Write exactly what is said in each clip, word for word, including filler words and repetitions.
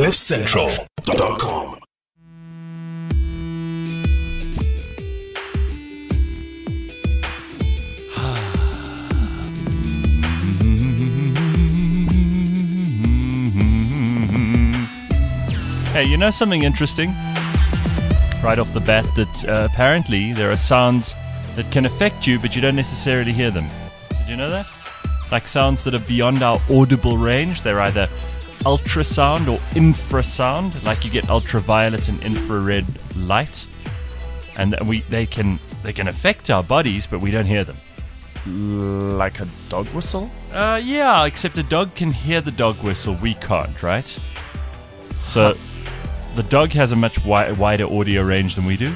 cliff central dot com. Hey, you know something interesting? Right off the bat, that uh, apparently there are sounds that can affect you, but you don't necessarily hear them. Did you know that? Like sounds that are beyond our audible range. They're either ultrasound or infrasound, like you get ultraviolet and infrared light, and we they can they can affect our bodies, but we don't hear them. Like a dog whistle? Uh, yeah, except a dog can hear the dog whistle. We can't, right? So. The dog has a much wi- wider audio range than we do.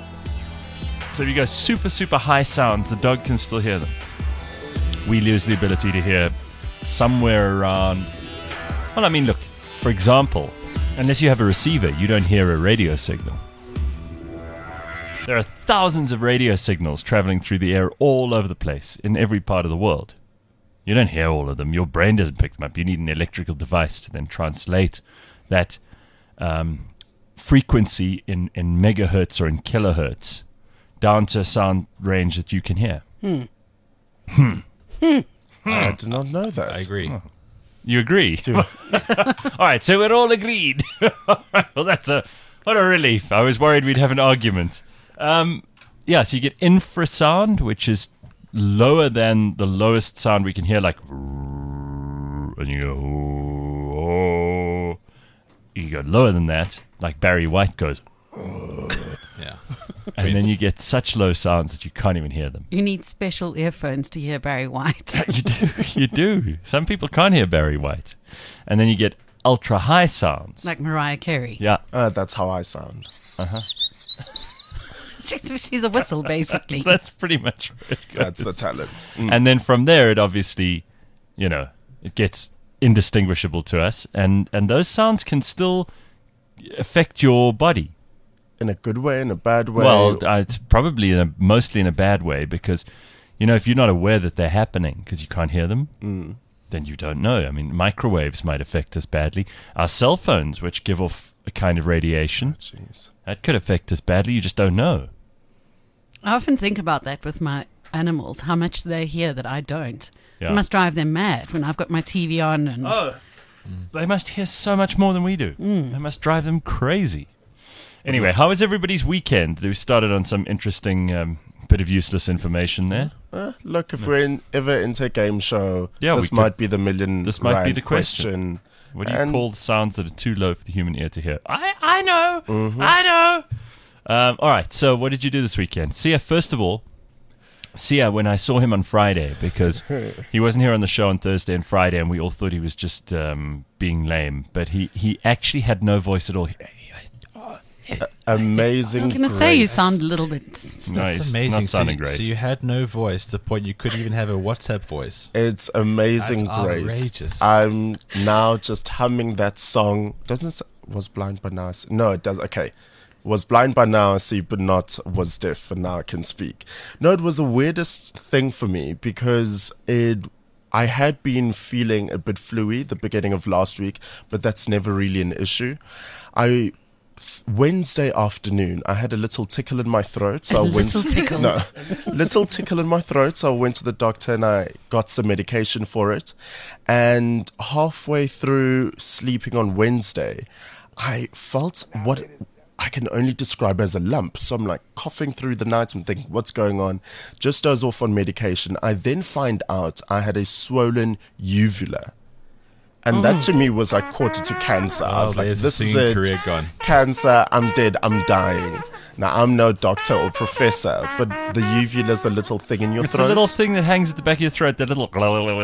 So if you go super, super high sounds, the dog can still hear them. We lose the ability to hear somewhere around... Well, I mean, look, for example, unless you have a receiver, you don't hear a radio signal. There are thousands of radio signals traveling through the air all over the place, in every part of the world. You don't hear all of them. Your brain doesn't pick them up. You need an electrical device to then translate that... Um, frequency in, in megahertz or in kilohertz down to a sound range that you can hear. Hmm. Hmm. Hmm. I did not know that. I agree. Oh. You agree? All right, so we're all agreed. Well, that's a what a relief. I was worried we'd have an argument. Um, yeah, so you get infrasound, which is lower than the lowest sound we can hear, like, and you go, oh. You go lower than that, like Barry White goes. Yeah. And then you get such low sounds that you can't even hear them. You need special earphones to hear Barry White. You do. You do. Some people can't hear Barry White. And then you get ultra high sounds. Like Mariah Carey. Yeah. Uh, that's how I sound. Uh-huh. she's, she's a whistle, basically. That's pretty much where it goes. That's the talent. Mm. And then from there, it obviously, you know, it gets indistinguishable to us. And, and those sounds can still affect your body. In a good way, in a bad way? Well, uh, it's probably in a, mostly in a bad way because, you know, if you're not aware that they're happening because you can't hear them, mm. then you don't know. I mean, microwaves might affect us badly. Our cell phones, which give off a kind of radiation, oh, that could affect us badly. You just don't know. I often think about that with my animals, how much they hear that I don't. Yeah. It must drive them mad when I've got my T V on. And oh, they must hear so much more than we do. Mm. It must drive them crazy. Anyway, how was everybody's weekend? We started on some interesting um, bit of useless information there. Uh, look, if we're in, ever into a game show, yeah, this we might could, be the million This might be the question. question. What do you and call the sounds that are too low for the human ear to hear? I, I know. Mm-hmm. I know. Um, all right, so what did you do this weekend? Sia, first of all, Sia, when I saw him on Friday, because he wasn't here on the show on Thursday and Friday, and we all thought he was just um, being lame, but he, he actually had no voice at all. He, Uh, amazing. I'm going to say you sound a little bit. No, That's it's amazing. not So sounding you, great. so you had no voice to the point you couldn't even have a WhatsApp voice. It's amazing That's grace. outrageous. I'm now just humming that song. Doesn't it say, was blind but now I see? No, it does. Okay. Was blind by now I see, but not was deaf, and now I can speak. No, it was the weirdest thing for me because it. I had been feeling a bit fluey the beginning of last week, but that's never really an issue. I. Wednesday afternoon, I had a little tickle in my throat. So a I went, little tickle? No, little tickle in my throat. So I went to the doctor and I got some medication for it. And halfway through sleeping on Wednesday, I felt what I can only describe as a lump. So I'm like coughing through the night. I'm thinking, what's going on? Just doze off on medication. I then find out I had a swollen uvula. And that to me was like quarter to cancer. I Oh, was like, there's this the is singing it. career gone. Cancer, I'm dead, I'm dying. Now, I'm no doctor or professor, but the uvula is the little thing in your It's throat. the little thing that hangs at the back of your throat, that little...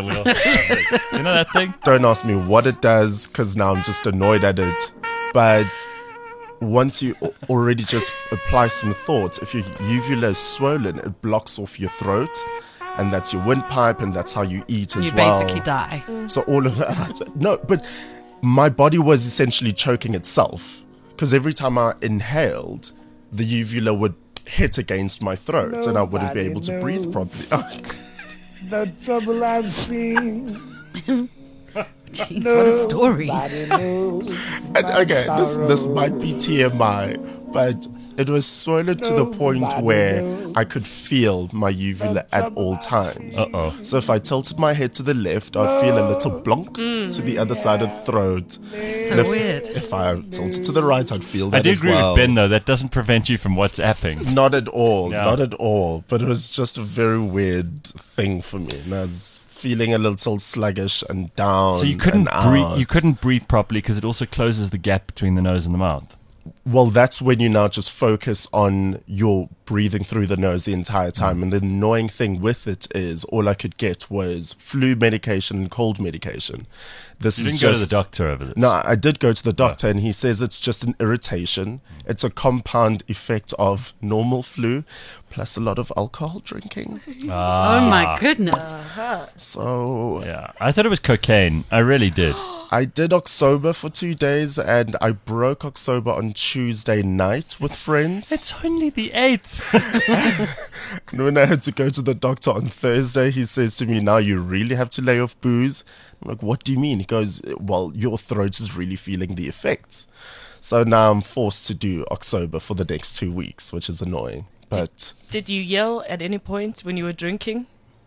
You know that thing? Don't ask me what it does, because now I'm just annoyed at it. But once you a- already just apply some thought, if your uvula is swollen, it blocks off your throat. And that's your windpipe, and that's how you eat as You well. basically die. So all of that. No, but my body was essentially choking itself. Because every time I inhaled, the uvula would hit against my throat, Nobody and I wouldn't be able to breathe properly. The trouble I've seen. Jeez, what a story. And, okay, this this might be T M I, but it was swollen to the point where I could feel my uvula at all times. Uh-oh. So if I tilted my head to the left, I'd feel a little blonk to the other side of the throat. So And if, weird. If I tilted to the right, I'd feel that I do as agree well. with Ben, though. That doesn't prevent you from WhatsApping. Not at all, Yeah. not at all. But it was just a very weird thing for me. And I was feeling a little sluggish and down. So you couldn't and breathe. out. You couldn't breathe properly because it also closes the gap between the nose and the mouth. Well, that's when you now just focus on your breathing through the nose the entire time. Mm. And the annoying thing with it is all I could get was flu medication and cold medication. This You is didn't just, go to the doctor over this. No, I did go to the doctor and he says it's just an irritation. It's a compound effect of normal flu plus a lot of alcohol drinking. Ah. Oh my goodness. So Yeah, I thought it was cocaine. I really did. I did October for two days and I broke October on Tuesday night with friends. It's only the eighth. And when I had to go to the doctor on Thursday, he says to me, now you really have to lay off booze. I'm like, what do you mean? He goes, well, your throat is really feeling the effects. So now I'm forced to do October for the next two weeks, which is annoying. But, Did you yell at any point when you were drinking?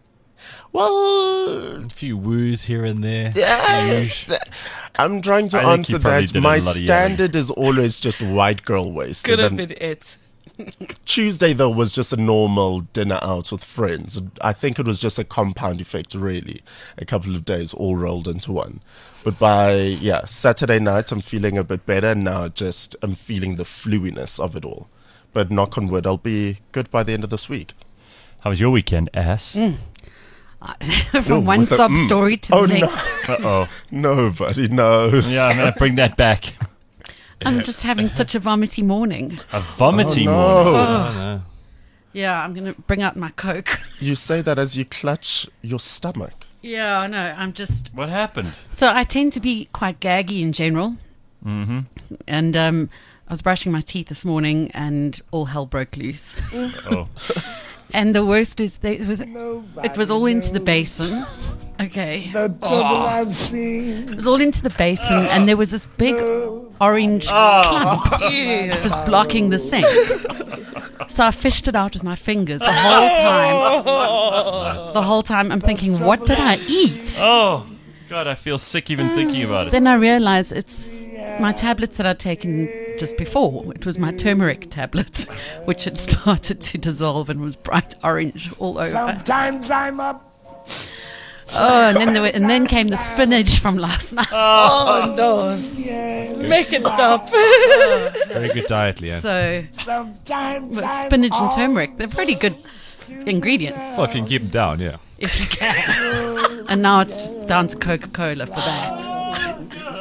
well, A few woos here and there. yeah, Huge. I'm trying to I think answer you probably that. did a My lot of yelling. standard is always just white girl wasted. Could have And been it. Tuesday, though, was just a normal dinner out with friends. I think it was just a compound effect, really. A couple of days all rolled into one. But by, yeah, Saturday night, I'm feeling a bit better. Now just I'm feeling the fluiness of it all. But knock on wood, I'll be good by the end of this week. How was your weekend, ass? From one with a sob mm. story to the Oh, no. next. Uh-oh. No, buddy, no. Yeah, I'm going to bring that back. I'm just having such a vomity morning. A vomiting Oh, no. morning. I don't know. Yeah, I'm going to bring out my Coke. You say that as you clutch your stomach. Yeah, I know. I'm just. What happened? So I tend to be quite gaggy in general. Mm-hmm. And um, I was brushing my teeth this morning and all hell broke loose. Oh. And the worst is they, with, it was all into the basin. Okay. Oh. It was all into the basin, and there was this big orange clump just blocking the sink. So I fished it out with my fingers the whole time. The whole time I'm thinking, what did I eat? Oh, God, I feel sick even thinking about it. Then I realized it's my tablets that I'd taken just before. It was my turmeric tablet, which had started to dissolve and was bright orange all over. Sometimes I'm up. Oh, and then there were, and then came the spinach from last night. Oh, no. Make it stop. Very good diet, Leanne. So Sometimes with I'm spinach and all- turmeric, they're pretty good ingredients Well, if you can keep them down, yeah. if you can. And now it's down to Coca-Cola for that.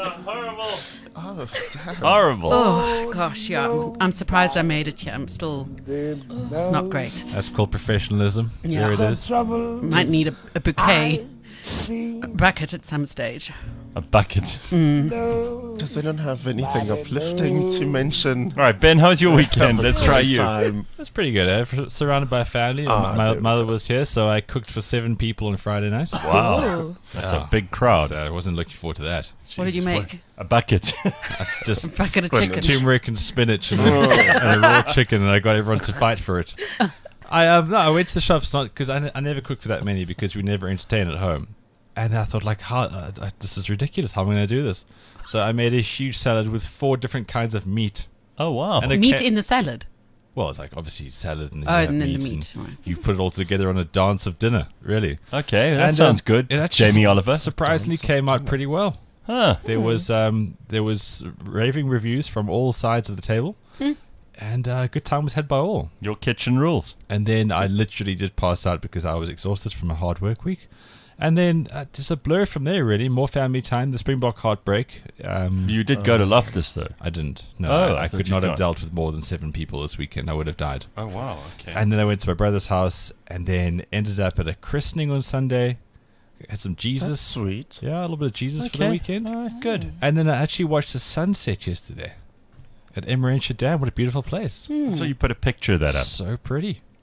Horrible. Oh gosh, yeah. I'm, I'm surprised I made it here. I'm still not great. That's called professionalism. Yeah. There it is. trouble. Might need a, a bouquet, See, a bucket at some stage. A bucket. Does anyone have anything uplifting to mention? All right, Ben, how's your weekend? Let's try you. Time. That's pretty good, eh? For- Surrounded by family. Ah, my there we mother was here, so I cooked for seven people on Friday night. Wow. That's Yeah. a big crowd. So I wasn't looking forward to that. What did you Jesus, make? A bucket. Just Bucket of chicken. turmeric and spinach and, and a raw chicken, and I got everyone to fight for it. I um no, I went to the shops not because I, I never cook for that many because we never entertain at home, and I thought like how uh, uh, this is ridiculous. How am I going to do this? So I made a huge salad with four different kinds of meat. Oh, wow. And a Meat ca- in the salad. well, it's like obviously salad and then Oh, you have and then the meats meat, and right. you put it all together on a dance of dinner. Really, Okay, that And, sounds um, good. it actually Jamie Oliver. surprisingly came out pretty well. Huh. There was um, there was raving reviews from all sides of the table, and uh, good time was had by all. Your kitchen rules. And then I literally did pass out because I was exhausted from a hard work week. And then uh, just a blur from there, really. More family time, the Springbok heartbreak. Um, You did go to Loftus, though. I didn't. No, Oh, I, I I thought could you'd not have gone. dealt with more than seven people this weekend. I would have died. Oh, wow. Okay. And then I went to my brother's house and then ended up at a christening on Sunday. Had some That's Jesus. sweet. Yeah, a little bit of Jesus for the Okay. weekend. All right, good. And then I actually watched the sunset yesterday at Emerentia Dam. What a beautiful place. So you put a picture of that up. So pretty.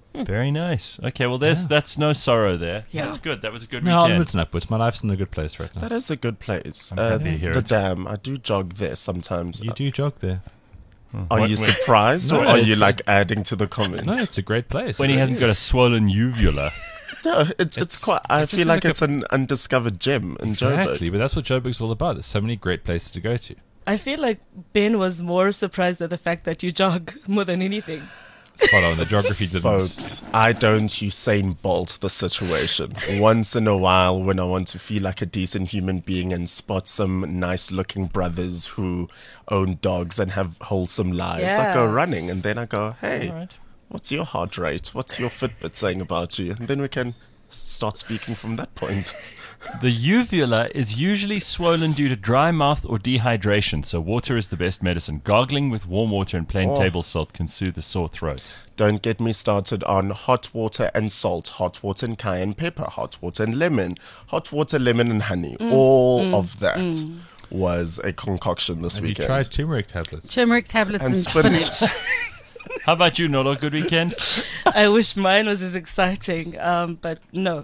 Very nice. Okay, well, there's that's no sorrow there. Yeah. That's good. That was a good No, weekend. onwards and upwards. My life's in a good place right now. That is a good place. I'm Uh, happy to hear the it. dam. I do jog there sometimes. You do jog there. Are What- you when- surprised, or No, are you it's- like adding to the comment? No, it's a great place. When he hasn't got a swollen uvula. No, it's it's, It's- quite. I just feel like like it's an undiscovered gem in Exactly, Joburg. but that's what Joburg's all about. There's so many great places to go to. I feel like Ben was more surprised at the fact that you jog more than anything. Spot on. The geography didn't. Folks, I don't Usain Bolt the situation. Once in a while, when I want to feel like a decent human being and spot some nice-looking brothers who own dogs and have wholesome lives, I go Yes. running, and then I go, "Hey, All right. what's your heart rate? What's your Fitbit saying about you?" And then we can start speaking from that point. The uvula is usually swollen due to dry mouth or dehydration, so water is the best medicine. Gargling with warm water and plain Oh. table salt can soothe a sore throat. Don't get me started on hot water and salt, hot water and cayenne pepper, hot water and lemon, hot water, lemon and honey. All of that was a concoction this Have you weekend. tried turmeric tablets? Turmeric tablets And and, spinach. spinach. How about you, Nolo? Good weekend? I wish mine was as exciting, um, but no.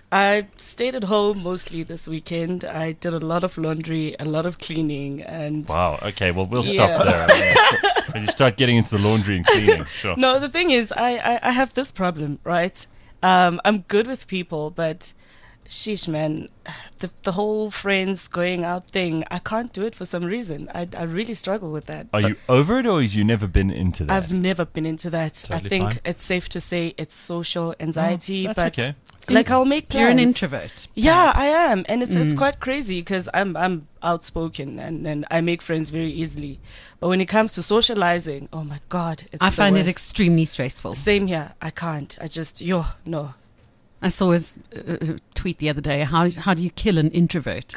I stayed at home mostly this weekend. I did a lot of laundry, a lot of cleaning, and Wow. Okay, well, we'll Yeah. stop there. When you start getting into the laundry and cleaning, sure. no, the thing is, I, I, I have this problem, right? Um, I'm good with people, but sheesh, man, the the whole friends going out thing, I can't do it for some reason. I, I really struggle with that. Are you over it, or have you never been into that? I've never been into that. Totally I think fine. it's safe to say it's social anxiety, That's but okay. like I'll make plans. You're an introvert. Yeah, I am, and it's it's quite crazy because I'm I'm outspoken and, and I make friends very easily. But when it comes to socializing, oh my god, it's I the find it worst. extremely stressful. Same here. I can't. I just yo no. I saw his uh, uh, tweet the other day. How how do you kill an introvert?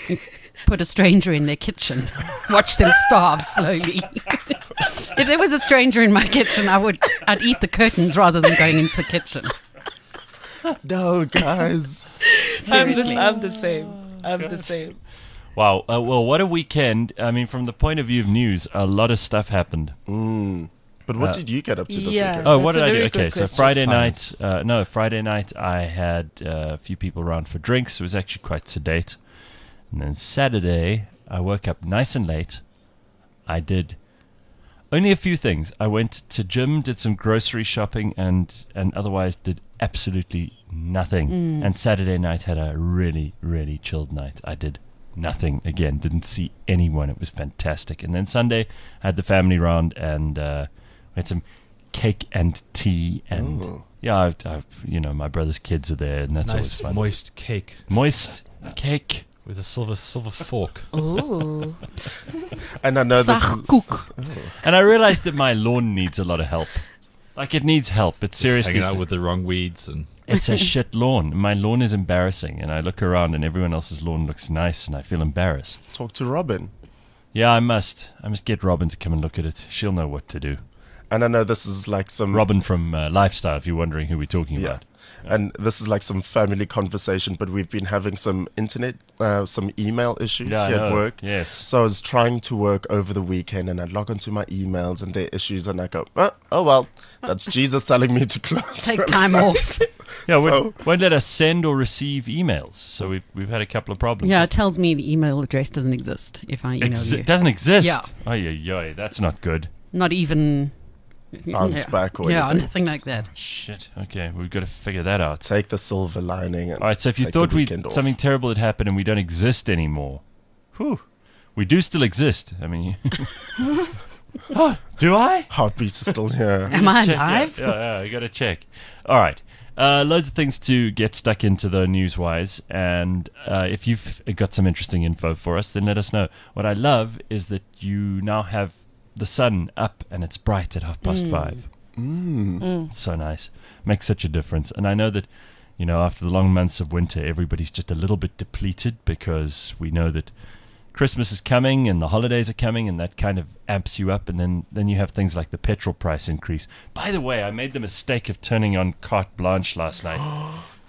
Put a stranger in their kitchen. Watch them starve slowly. If there was a stranger in my kitchen, I would I'd eat the curtains rather than going into the kitchen. No, guys. I'm the, Seriously. I'm the same. I'm the same. Wow. Uh, well, what a weekend. I mean, from the point of view of news, a lot of stuff happened. But what Uh, did you get up to this yeah. weekend? Oh, That's what a did I do? very Okay, good so question. Friday night, Silence. uh, no, Friday night I had uh, a few people around for drinks. It was actually quite sedate. And then Saturday, I woke up nice and late. I did only a few things. I went to gym, did some grocery shopping, and and otherwise did absolutely nothing. And Saturday night had a really, really chilled night. I did nothing again. Didn't see anyone. It was fantastic. And then Sunday, I had the family round and uh, we had some cake and tea and Ooh. yeah, I've, I've, you know, my brother's kids are there, and that's always Nice fun. moist cake Moist cake. with a silver silver fork. Ooh. And I know this is, Sachkoek. And I realized that my lawn needs a lot of help. Like, it needs help. It's Just seriously, hanging it's, out with the wrong weeds and it's a shit lawn. My lawn is embarrassing, and I look around and everyone else's lawn looks nice, and I feel embarrassed. talk to Robin. Yeah, I must. I must get Robin to come and look at it. She'll know what to do. And I know this is like some Robin from uh, Lifestyle, if you're wondering who we're talking Yeah. about. And this is like some family conversation, but we've been having some internet, uh, some email issues Yeah, I here at know. work. Yes. So I was trying to work over the weekend, and I'd log onto my emails and their issues, and I go, oh, oh well, that's Jesus telling me to close. Take time off. Yeah, So- won't, won't let us send or receive emails. So we've we've had a couple of problems. Yeah, it tells me the email address doesn't exist if I email Ex- you. it doesn't exist. Yeah. Oh, yeah, yeah, that's not good. Not even Bounce yeah. back or yeah, anything. nothing like that. Shit. Okay, we've got to figure that out. Take the silver lining. And All right, so if you take the thought we weekend off. something terrible had happened and we don't exist anymore, whew, we do still exist. I mean, oh, do I? Heartbeat is still here. Am I Check, yeah, alive? Yeah, yeah, I got to check. All right. Uh, loads of things to get stuck into, though, news-wise. And uh, if you've got some interesting info for us, then let us know. What I love is that you now have the sun up and it's bright at half past five. Mm. It's so nice. Makes such a difference. And I know that, you know, after the long months of winter, everybody's just a little bit depleted because we know that Christmas is coming and the holidays are coming, and that kind of amps you up. And then, then you have things like the petrol price increase. By the way, I made the mistake of turning on Carte Blanche last night.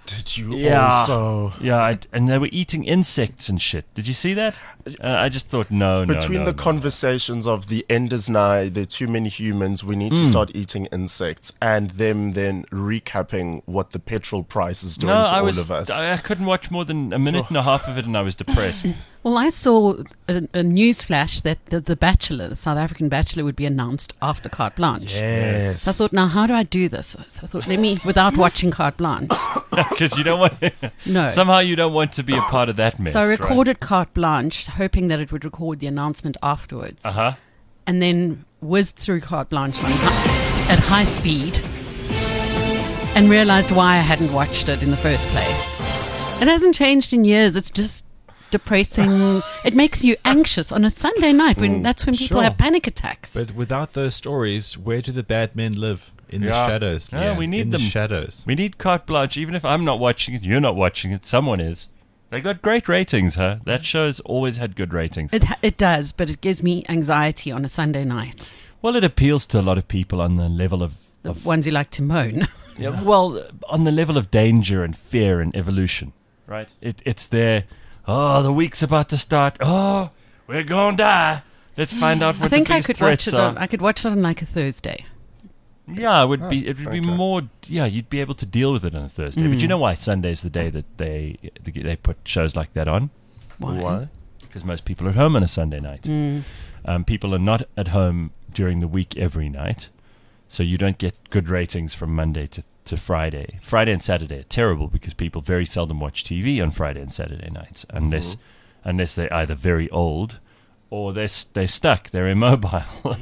Did you Yeah. also? Yeah, I, and they were eating insects and shit. Did you see that? Uh, I just thought, no, no, Between no, the no. conversations of the end is nigh, there are too many humans, we need Hmm. to start eating insects, and them then recapping what the petrol price is doing No, to I all was. of us. I, I couldn't watch more than a minute and a half of it, and I was depressed. Well, I saw a, a news flash that the, the Bachelor, the South African Bachelor, would be announced after Carte Blanche. yes. So I thought, now how do I do this? So I thought, let me, without watching Carte Blanche. Because you don't want. No. Somehow you don't want to be a part of that mess. So I recorded Carte Blanche, hoping that it would record the announcement afterwards. Uh huh. And then whizzed through Carte Blanche on hi- at high speed and realized why I hadn't watched it in the first place. It hasn't changed in years. It's just depressing. It makes you anxious on a Sunday night when that's when people Sure. have panic attacks. But without those stories, where do the bad men live? In Yeah. the shadows. Yeah, Leanne, we need in them. the shadows. We need carte blanche, even if I'm not watching it, you're not watching it, someone is. They got great ratings, huh? That show's always had good ratings. It ha- it does, but it gives me anxiety on a Sunday night. Well, it appeals to a lot of people on the level of, The of ones who like to moan. yeah, well, on the level of danger and fear and evolution, right? It, it's there. Oh, the week's about to start. Oh, we're gonna die. Let's find out what I think the I biggest could threats watch it. are. On, I could watch it on like a Thursday. Yeah, it would be. It would be okay. more. Yeah, you'd be able to deal with it on a Thursday. But Mm. you know why Sunday's the day that they they put shows like that on? Why? Why? Because most people are at home on a Sunday night. Mm. Um, people are not at home during the week every night, so you don't get good ratings from Monday to, to Friday. Friday and Saturday are terrible because people very seldom watch T V on Friday and Saturday nights unless unless they're either very old or they're s- they're stuck. They're immobile.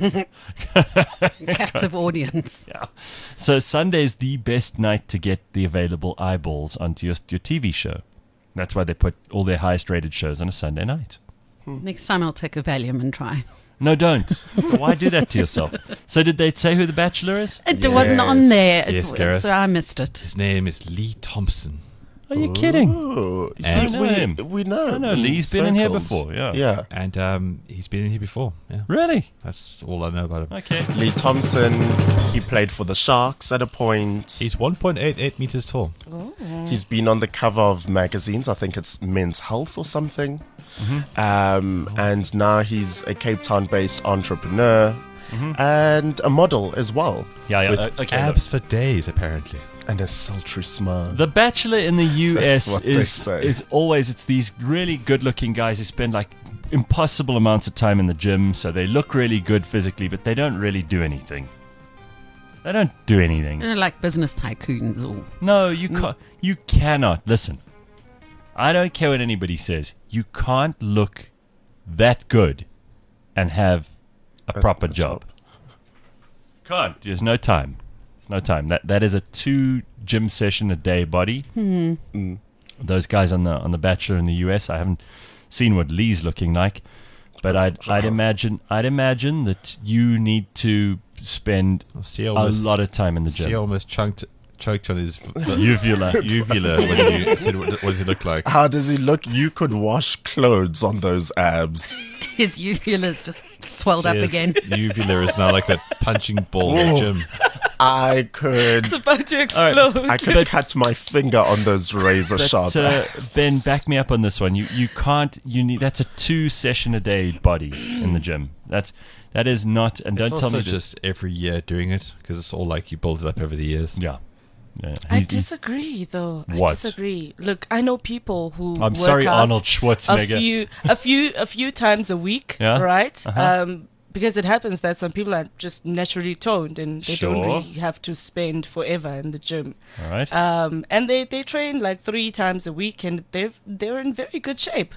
Captive audience. So Sunday's the best night to get the available eyeballs onto your your T V show. That's why they put all their highest rated shows on a Sunday night. Next time I'll take a Valium and try. No, don't. Why do that to yourself? So did they say who the Bachelor is? It wasn't on there, Yes, it- Gareth. so I missed it. His name is Lee Thompson. Are you kidding? Oh, you And- see, I know we, him. we know. I know, in Lee's been in here circles. before, yeah. Yeah. And um, he's been in here before. Yeah, Really? that's all I know about him. Okay. Lee Thompson, he played for the Sharks at a point. He's one point eight eight meters tall. He's been on the cover of magazines. I think it's Men's Health or something. Um, and now he's a Cape Town-based entrepreneur and a model as well. Yeah, yeah. With uh, okay. abs for days, apparently. And a sultry smile. look. The Bachelor in the U S That's what they is say. is always it's these really good-looking guys who spend like impossible amounts of time in the gym, so they look really good physically, but they don't really do anything. They don't do anything. You know, like business tycoons or No, you can't. You cannot. Listen, I don't care what anybody says. You can't look that good and have a proper a job. Can't. There's no time. No time. That that is a two gym session a day body. Mm. Those guys on the on the Bachelor in the U S. I haven't seen what Lee's looking like, but I'd I'd imagine I'd imagine that you need to spend See a almost, lot of time in the see gym. almost chunked, choked on his Uvula. uvula when you said, what, what does he look like? How does he look? You could wash clothes on those abs. his uvula's just swelled up His again. Uvula is now like that punching ball in the Oh. gym. I could, It's about to right. explode. I could cut my finger on those razor sharp But, uh, abs. Ben, back me up on this one. You you can't. You need. That's a two session a day body in the gym. That's that is not. And It's don't tell also me that- just every year doing it because it's all like you build it up over the years. Yeah. yeah. I He's- disagree, though. I What? disagree. Look, I know people who. I'm work sorry, out Arnold a Schwarzenegger. few, a few, a few times a week, Yeah? right? Uh-huh. Um, because it happens that some people are just naturally toned and they don't Sure. really have to spend forever in the gym. All right. Um, and they, they train like three times a week, and they've they're in very good shape.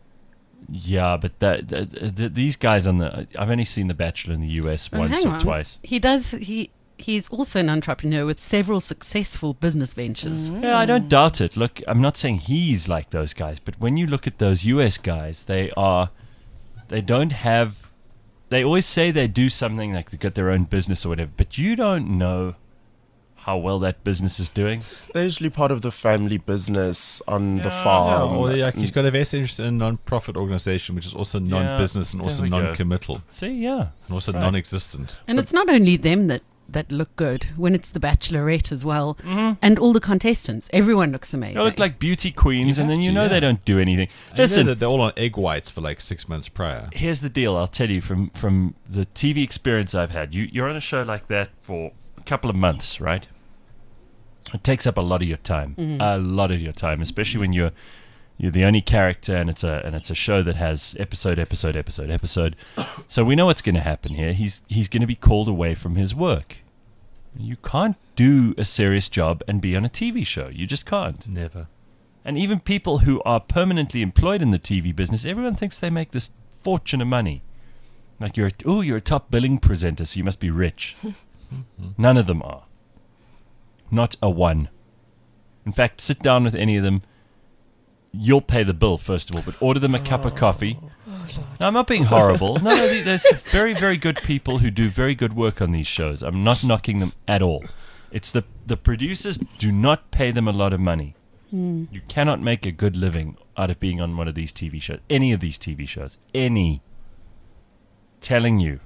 yeah, but that, that, that these guys on the. I've only seen The Bachelor in the U S Oh, once hang or on. twice. He does. He he's also an entrepreneur with several successful business ventures. Yeah, I don't doubt it. Look, I'm not saying he's like those guys, but when you look at those U S guys, they are. They don't have. They always say they do something like they got their own business or whatever, but you don't know how well that business is doing. They're usually part of the family business on the Yeah, farm. or like he's got a vested interest in a non-profit organization, which is also non-business and there also we go. non-committal See, yeah. and also Right. non-existent. And it's not only them that that look good. When it's the Bachelorette as well, and all the contestants, everyone looks amazing. They look like beauty queens, You and have then you to, know yeah. they don't do anything. And you know Listen, that they're all on egg whites for like six months prior. here's the deal. I'll tell you from from the T V experience I've had. You you're on a show like that for a couple of months, right? It takes up a lot of your time, a lot of your time, especially when you're you're the only character, and it's a and it's a show that has episode, episode, episode, episode. So we know what's going to happen here. He's he's going to be called away from his work. You can't do a serious job and be on a T V show. You just can't. Never. And even people who are permanently employed in the T V business, everyone thinks they make this fortune of money. Like you're, oh, you're a top billing presenter, so you must be rich. None of them are. Not a one. In fact, sit down with any of them. You'll pay the bill, first of all, but order them a cup of coffee. No, I'm not being horrible. No, no, th- there's very, very good people who do very good work on these shows. I'm not knocking them at all. It's the, the producers do not pay them a lot of money. You cannot make a good living out of being on one of these T V shows. Any of these T V shows. Any. Telling you.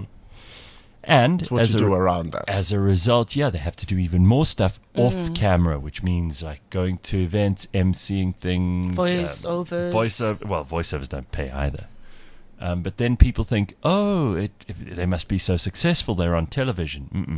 And It's what as you a, do around that. as a result, yeah, they have to do even more stuff off camera, which means like going to events, emceeing things. Voiceovers. Voiceover. Well, voiceovers don't pay either. Um, but then people think, oh, it, it, they must be so successful. They're on television. Mm-mm.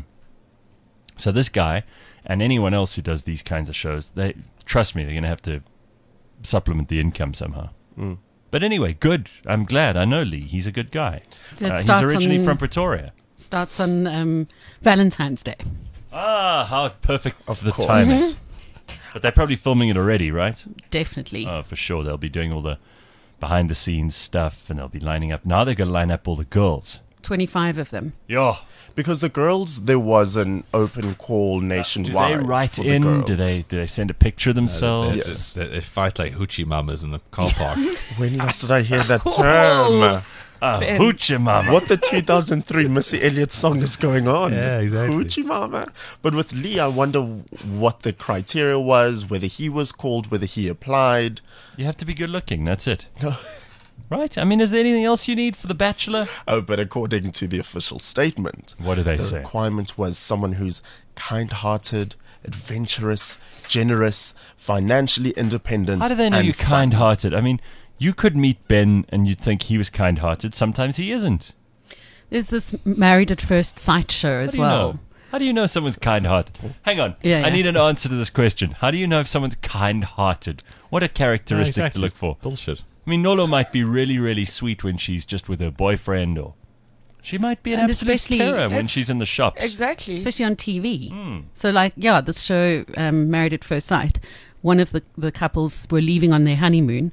So this guy and anyone else who does these kinds of shows, they trust me, they're going to have to supplement the income somehow. Mm. But anyway, good. I'm glad. I know Lee. He's a good guy. So it Uh, he's starts originally on- from Pretoria. Starts on um, Valentine's Day. Ah, how perfect of the course. timing. But they're probably filming it already, right? Definitely. Oh, for sure. They'll be doing all the behind the scenes stuff, and they'll be lining up. Now they're going to line up all the girls. twenty-five of them. Yo. Because the girls, there was an open call Do nationwide. they write for the in? girls. Do they do they send a picture of They, themselves? Yes. they, they fight like hoochie mamas in the car park. When last did I hear that term? Ah, Ben. hoochie mama. What the two thousand three Missy Elliott song is going on? Yeah, exactly. Hoochie mama. But with Lee, I wonder what the criteria was, whether he was called, whether he applied. You have to be good looking. That's it. Right? I mean, is there anything else you need for The Bachelor? Oh, but according to the official statement, What do they the say? requirement was someone who's kind-hearted, adventurous, generous, financially independent. How do they know and you're fun. kind-hearted? I mean, you could meet Ben and you'd think he was kind-hearted. Sometimes he isn't. There's this Married at First Sight show How as do you well. know? How do you know someone's kind-hearted? Hang on. Yeah, I yeah. need an answer to this question. How do you know if someone's kind-hearted? What a characteristic Yeah, exactly. to look for. Bullshit. I mean, Nolo might be really, really sweet when she's just with her boyfriend, or she might be an And absolute especially- terror when It's- she's in the shops. Exactly. Especially on T V. Hmm. So, like, yeah, this show, um, Married at First Sight, one of the, the couples were leaving on their honeymoon,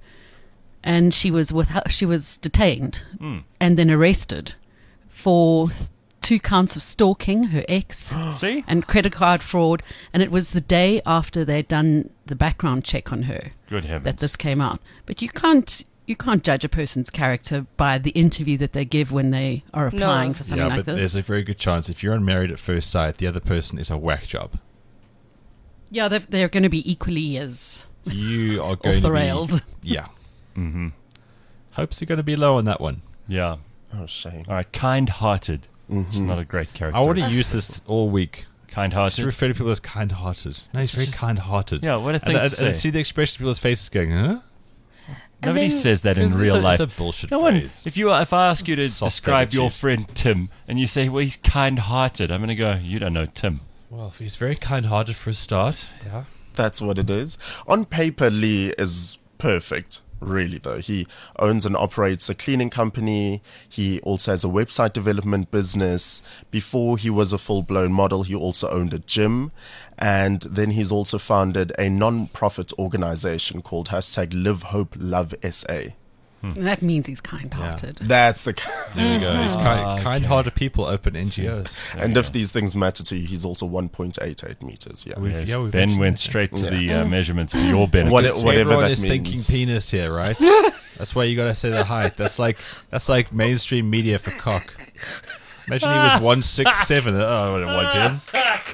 and she was with she was detained Hmm. and then arrested for th- two counts of stalking her ex See? and credit card fraud. And it was the day after they'd done the background check on her Good heavens. that this came out. But you can't you can't judge a person's character by the interview that they give when they are No. applying for something Yeah, like but this. there's a very good chance if you're on Married at First Sight, the other person is a whack job. Yeah, they're, they're going to be equally as You are going off the to be, rails. Yeah. Mm-hmm. Hopes are going to be low on that one. Yeah. Oh, shame. All right. Kind-hearted. It's not a great character. I want to use this all week. Just Kind-hearted. refer to people as kind-hearted. No, he's very kind-hearted. Yeah, what a thing and, to and, and say. see the expression of people's faces going, huh? Nobody then- says that in It's- real it's a, life. It's a bullshit No one. phrase. If you if I ask you to Soft describe bacon your cheese. friend Tim, and you say, "Well, he's kind-hearted," I'm going to go, "You don't know Tim." Well, if he's very kind-hearted for a start, yeah. That's what it is. On paper, Lee is perfect. Really, though. He owns and operates a cleaning company. He also has a website development business. Before he was a full-blown model, he also owned a gym. And then he's also founded a non-profit organization called hashtag Live Hope Love S A. That means he's kind-hearted. That's the... There we go. He's Ah, kind, okay. kind-hearted people open N G Os. And if these things matter to you, he's also one point eight eight meters. Yeah. We've- Yes, yeah, we've ben mentioned went that, yeah. straight to Yeah. the uh, measurements for your benefit. What- See, whatever everyone that is thinking means. penis here, right? That's why you gotta say the height. That's like that's like mainstream media for cock. Imagine he was one six seven. Oh, I wouldn't want him.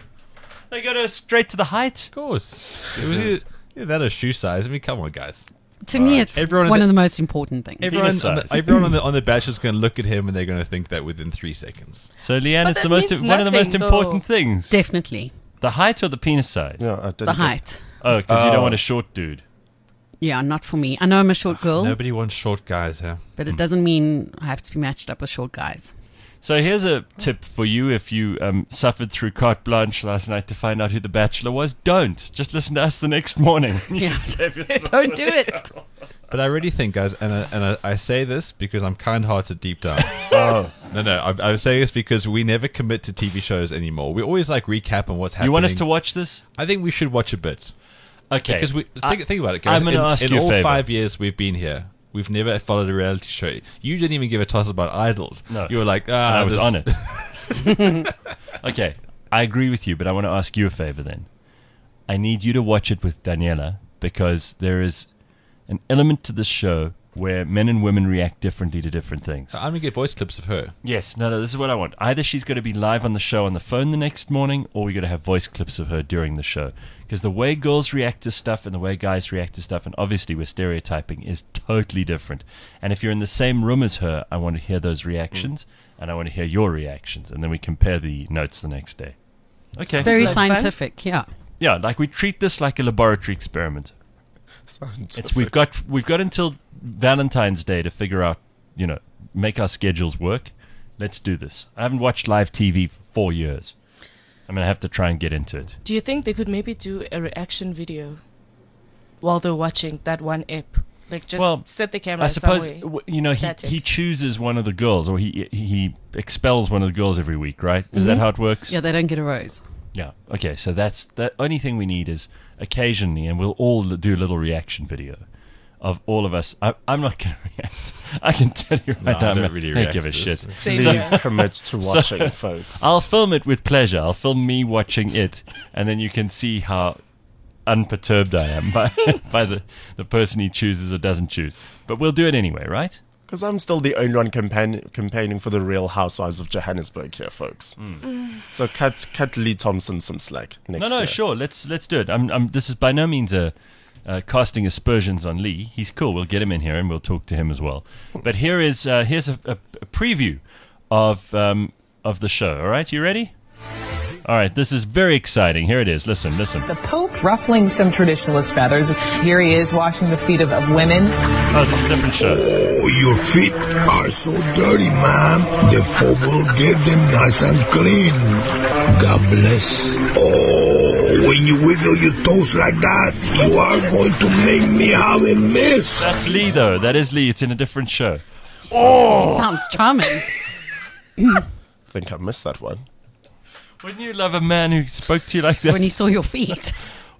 They go to straight to the height. Of course. It was either, yeah, that or shoe size. I mean, come on, guys. To me, it's Everyone in one the- of the most important things. Everyone, Penis on size. the, everyone on the on the Bachelor is going to look at him and they're going to think that within three seconds. So, Leanne, But it's that the most means one of the most nothing, important though. things. Definitely. The height or the penis size? Yeah, I didn't The get- height. Oh, because you don't Oh. want a short dude. Yeah, not for me. I know I'm a short girl, Nobody wants short guys, huh? but it doesn't mean I have to be matched up with short guys. So here's a tip for you if you um, suffered through carte blanche last night to find out who the Bachelor was. Don't. Just listen to us the next morning. Yeah. Save yourself. Don't do it. But I really think, guys, and I, and I, I say this because I'm kind-hearted deep down. Oh, No, no, I, I say this because we never commit to T V shows anymore. We always like recap on what's happening. You want us to watch this? I think we should watch a bit. Okay. Because we think, I- think about it, guys. I'm gonna in, ask in you a all favor. five years we've been here, we've never followed a reality show. You didn't even give a toss about idols. No. You were like, And ah, I was this- on it. Okay, I agree with you, but I want to ask you a favor then. I need you to watch it with Daniela because there is an element to this show where men and women react differently to different things. I'm gonna get voice clips of her. Yes, no, no, this is what I want. Either she's going to be live on the show on the phone the next morning, or we're going to have voice clips of her during the show. Because the way girls react to stuff and the way guys react to stuff, and obviously we're stereotyping, is totally different. And if you're in the same room as her, I want to hear those reactions, and I want to hear your reactions, and then we compare the notes the next day. Okay. Very like fun? scientific, yeah. Yeah, like we treat this like a laboratory experiment. scientific. It's we've got we've got until Valentine's Day to figure out, you know, make our schedules work. Let's do this. I haven't watched live T V for four years. I'm gonna have to try and get into it. Do you think they could maybe do a reaction video while they're watching that one ep? Like just Well, set the camera I suppose somewhere. w- you know he, static. he chooses one of the girls, or he he expels one of the girls every week, right? Is that how it works? Yeah, they don't get a rose. Yeah. Okay. So that's the only thing we need is occasionally, and we'll all do a little reaction video of all of us. I, I'm not going to react. I can tell you right No, now. I I'm don't not- really I react give a to shit. this. Same Please here. commit to watching, folks. I'll film it with pleasure. I'll film me watching it, and then you can see how unperturbed I am by by the, the person he chooses or doesn't choose. But we'll do it anyway, right? Because I'm still the only one campaign- campaigning for the Real Housewives of Johannesburg here, folks. So cut cut Lee Thompson some slack next No, no, year. sure. Let's let's do it. I'm, I'm, this is by no means a uh, casting aspersions on Lee. He's cool. We'll get him in here and we'll talk to him as well. But here is uh, here's a, a, a preview of um, of the show. All right, you ready? All right, this is very exciting. Here it is. Listen, listen. The Pope ruffling some traditionalist feathers. Here he is washing the feet of, of women. Oh, this is a different show. Oh, your feet are so dirty, ma'am. The Pope will get them nice and clean. God bless. Oh, when you wiggle your toes like that, you are going to make me have a mess. That's Lee, though. That is Lee. It's in a different show. Sounds charming. I think I missed that one. Wouldn't you love a man who spoke to you like that? When he saw your feet.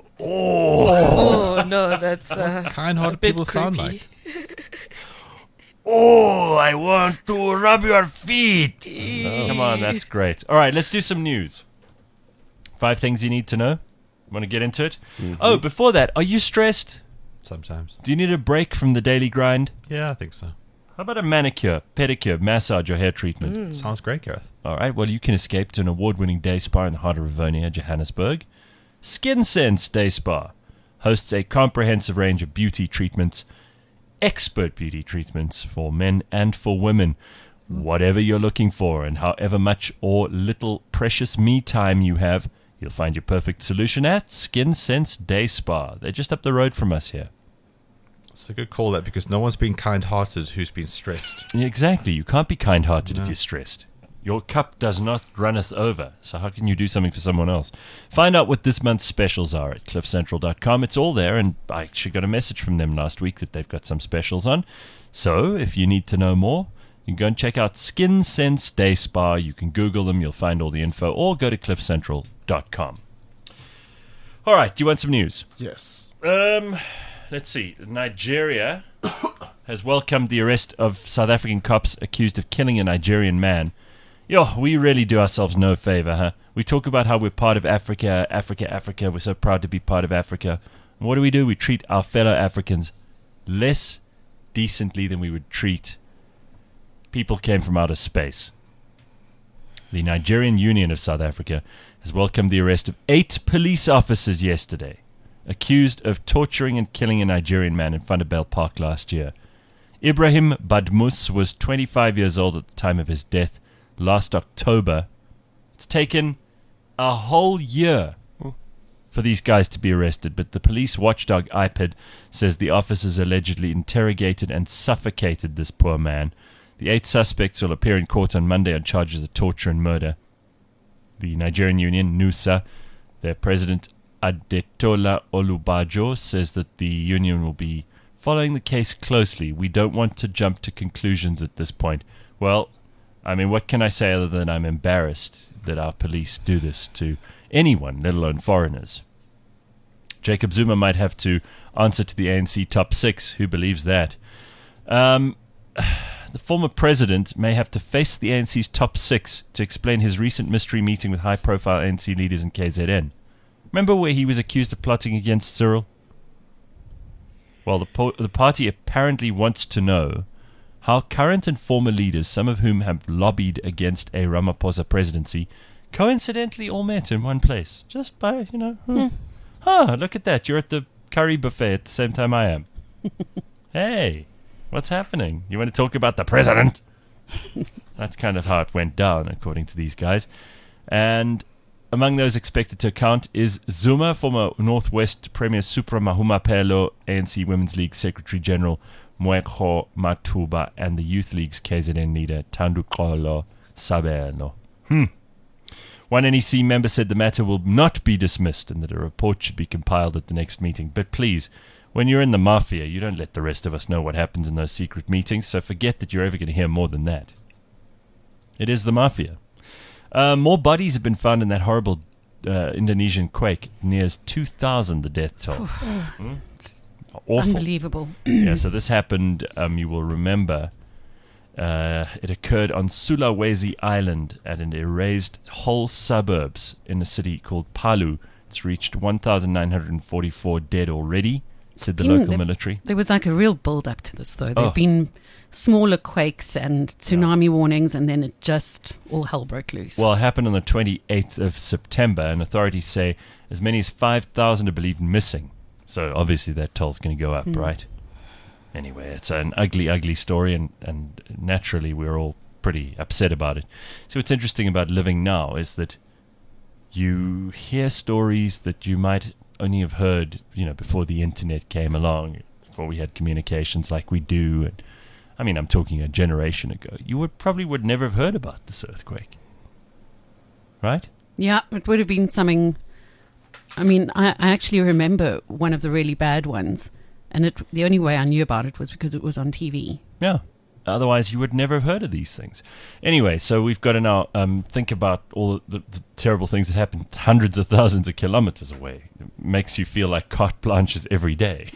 Oh no, that's uh, a Kind-hearted bit people sound creepy. like. Oh, I want to rub your feet. Come on, that's great. All right, let's do some news. Five things you need to know. Want to get into it? Oh, before that, are you stressed? Sometimes. Do you need a break from the daily grind? Yeah, I think so. How about a manicure, pedicure, massage, or hair treatment? Sounds great, Gareth. All right, well, you can escape to an award-winning day spa in the heart of Rivonia, Johannesburg. Skin Sense Day Spa hosts a comprehensive range of beauty treatments, expert beauty treatments for men and for women. Whatever you're looking for and however much or little precious me time you have, you'll find your perfect solution at Skin Sense Day Spa. They're just up the road from us here. It's a good call, that, because no one's been kind-hearted who's been stressed. Yeah, exactly. You can't be kind-hearted if you're stressed. Your cup does not runneth over, so how can you do something for someone else? Find out what this month's specials are at cliff central dot com. It's all there, and I actually got a message from them last week that they've got some specials on. So if you need to know more, you can go and check out Skin Sense Day Spa. You can Google them, you'll find all the info, or go to cliff central dot com. All right, do you want some news? Yes. Um, let's see. Nigeria has welcomed the arrest of South African cops accused of killing a Nigerian man. Yo, we really do ourselves no favor, huh? We talk about how we're part of Africa, Africa, Africa. We're so proud to be part of Africa. And what do we do? We treat our fellow Africans less decently than we would treat people who came from outer space. The Nigerian Union of South Africa has welcomed the arrest of eight police officers yesterday accused of torturing and killing a Nigerian man in Vanderbijl Park last year. Ibrahim Badmus was twenty-five years old at the time of his death last October. It's taken a whole year for these guys to be arrested, but the police watchdog I P I D says the officers allegedly interrogated and suffocated this poor man. The eight suspects will appear in court on Monday on charges of torture and murder. The Nigerian Union, NUSA, their president Adetola Olubajo, says that the union will be following the case closely. We don't want to jump to conclusions at this point. Well, I mean, what can I say other than I'm embarrassed that our police do this to anyone, let alone foreigners? Jacob Zuma might have to answer to the A N C top six. Who believes that? Um, the former president may have to face the A N C's top six to explain his recent mystery meeting with high-profile A N C leaders in K Z N. Remember where he was accused of plotting against Cyril? Well, the, po- the party apparently wants to know how current and former leaders, some of whom have lobbied against a Ramaphosa presidency, coincidentally all met in one place. Just by, you know, huh, Mm. huh, look at that. You're at the curry buffet at the same time I am. Hey, what's happening? You want to talk about the president? That's kind of how it went down, according to these guys. And among those expected to account is Zuma, former Northwest Premier Supra Mahumapelo, A N C Women's League Secretary General Moekho Matuba, and the Youth League's K Z N leader Tandukolo Sabelo. Hmm. One N E C member said the matter will not be dismissed and that a report should be compiled at the next meeting. But please, when you're in the mafia, you don't let the rest of us know what happens in those secret meetings, so forget that you're ever going to hear more than that. It is the mafia. Uh, more bodies have been found in that horrible uh, Indonesian quake. Nears two thousand the death toll. Hmm? Awful. Unbelievable. Yeah, so this happened, um, you will remember, uh, it occurred on Sulawesi Island at an erased whole suburbs in a city called Palu. It's reached one thousand nine hundred forty-four dead already, said the Been- local there- military. There was like a real build-up to this, though. There Oh. have been smaller quakes and tsunami warnings, and then it just all hell broke loose. Well, it happened on the twenty-eighth of September, and authorities say as many as five thousand are believed missing. So obviously that toll's going to go up, Mm. right? Anyway, it's an ugly, ugly story, and, and naturally we're all pretty upset about it. So what's interesting about living now is that you hear stories that you might only have heard, you know, before the internet came along, before we had communications like we do. And I mean, I'm talking a generation ago. You would probably would never have heard about this earthquake, right? Yeah, it would have been something. I mean, I, I actually remember one of the really bad ones, and it, the only way I knew about it was because it was on T V. Yeah. Otherwise, you would never have heard of these things. Anyway, so we've got to now um, think about all the, the terrible things that happen hundreds of thousands of kilometers away. It makes you feel like carte blanches every day.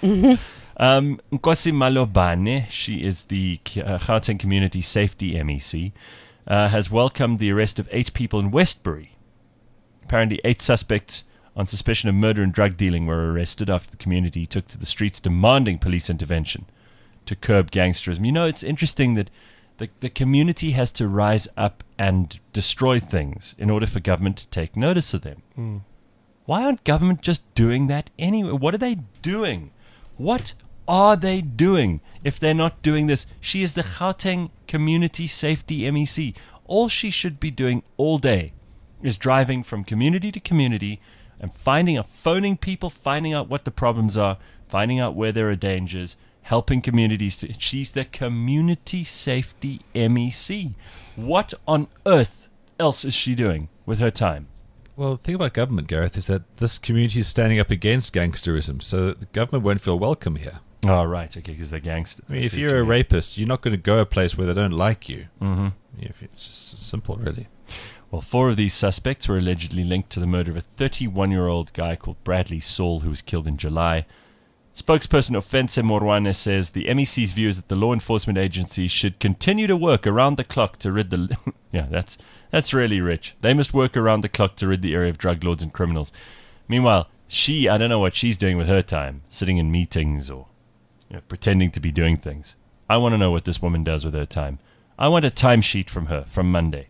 Um, Nkosi Malobane, she is the uh, Gauteng Community Safety M E C, uh, has welcomed the arrest of eight people in Westbury. Apparently, eight suspects on suspicion of murder and drug dealing were arrested after the community took to the streets demanding police intervention to curb gangsterism. You know, it's interesting that the, the community has to rise up and destroy things in order for government to take notice of them. Mm. Why aren't government just doing that anyway? What are they doing? What are they doing if they're not doing this? She is the Gauteng Community Safety M E C. All she should be doing all day is driving from community to community and finding out, phoning people, finding out what the problems are, finding out where there are dangers, helping communities. To, she's the Community Safety M E C. What on earth else is she doing with her time? Well, the thing about government, Gareth, is that this community is standing up against gangsterism, so that the government won't feel welcome here. Oh, right, okay, because they're gangsters. I mean, if you're a rapist, you're not going to go a place where they don't like you. Mm-hmm. It's just simple, really. Well, four of these suspects were allegedly linked to the murder of a thirty-one-year-old guy called Bradley Saul, who was killed in July. Spokesperson Ofense Morwane says the M E C's view is that the law enforcement agencies should continue to work around the clock to rid the... yeah, that's that's really rich. They must work around the clock to rid the area of drug lords and criminals. Meanwhile, she, I don't know what she's doing with her time, sitting in meetings or you know, pretending to be doing things. I want to know what this woman does with her time. I want a timesheet from her from Monday.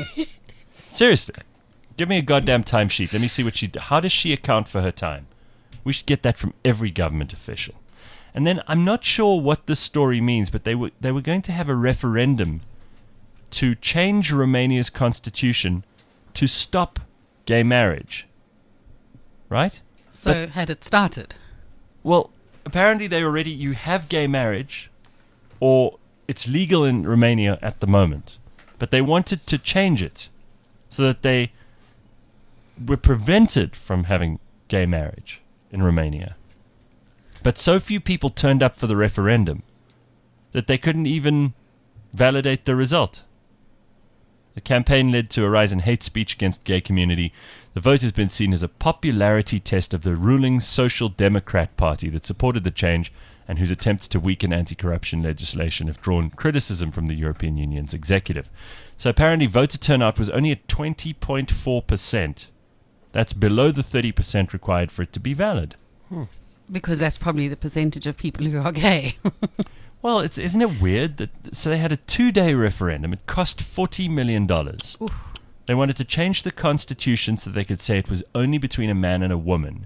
Seriously. Give me a goddamn timesheet. Let me see what she... How does she account for her time? We should get that from every government official. And then I'm not sure what this story means, but they were they were going to have a referendum to change Romania's constitution to stop gay marriage. Right? So had it started? Well, apparently they already, you have gay marriage, or it's legal in Romania at the moment. But they wanted to change it so that they were prevented from having gay marriage in Romania. But so few people turned up for the referendum that they couldn't even validate the result. The campaign led to a rise in hate speech against the gay community. The vote has been seen as a popularity test of the ruling Social Democrat Party that supported the change and whose attempts to weaken anti-corruption legislation have drawn criticism from the European Union's executive. So apparently voter turnout was only at twenty point four percent. That's below the thirty percent required for it to be valid. Hmm. Because that's probably the percentage of people who are gay. Well, it's, isn't it weird that so they had a two-day referendum. It cost forty million dollars. Oof. They wanted to change the constitution so they could say it was only between a man and a woman.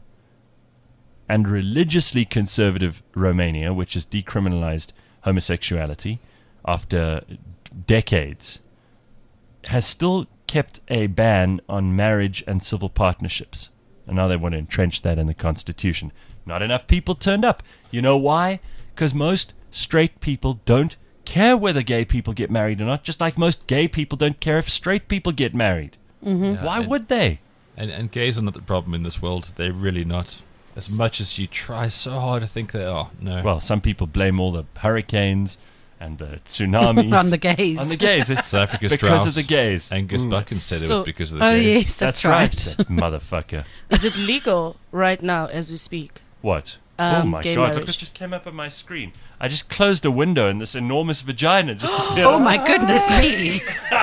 And religiously conservative Romania, which has decriminalized homosexuality after decades, has still kept a ban on marriage and civil partnerships. And now they want to entrench that in the constitution. Not enough people turned up. You know why? Because most straight people don't care whether gay people get married or not, just like most gay people don't care if straight people get married. Mm-hmm. Yeah, Why and, would they? And, and gays are not the problem in this world. They're really not. As much as you try so hard to think they are. No. Well, some people blame all the hurricanes and the tsunamis On the gays. On the gays. It's South Africa's because drought. of the gays. Angus Mm. Buchan said it So- was because of the Oh, gays. yes, that's, That's right. right. That motherfucker. Is it legal right now as we speak? What? Um, oh my gay god, look marriage. what just came up on my screen. I just closed a window and this enormous vagina just appeared. Oh, my goodness me.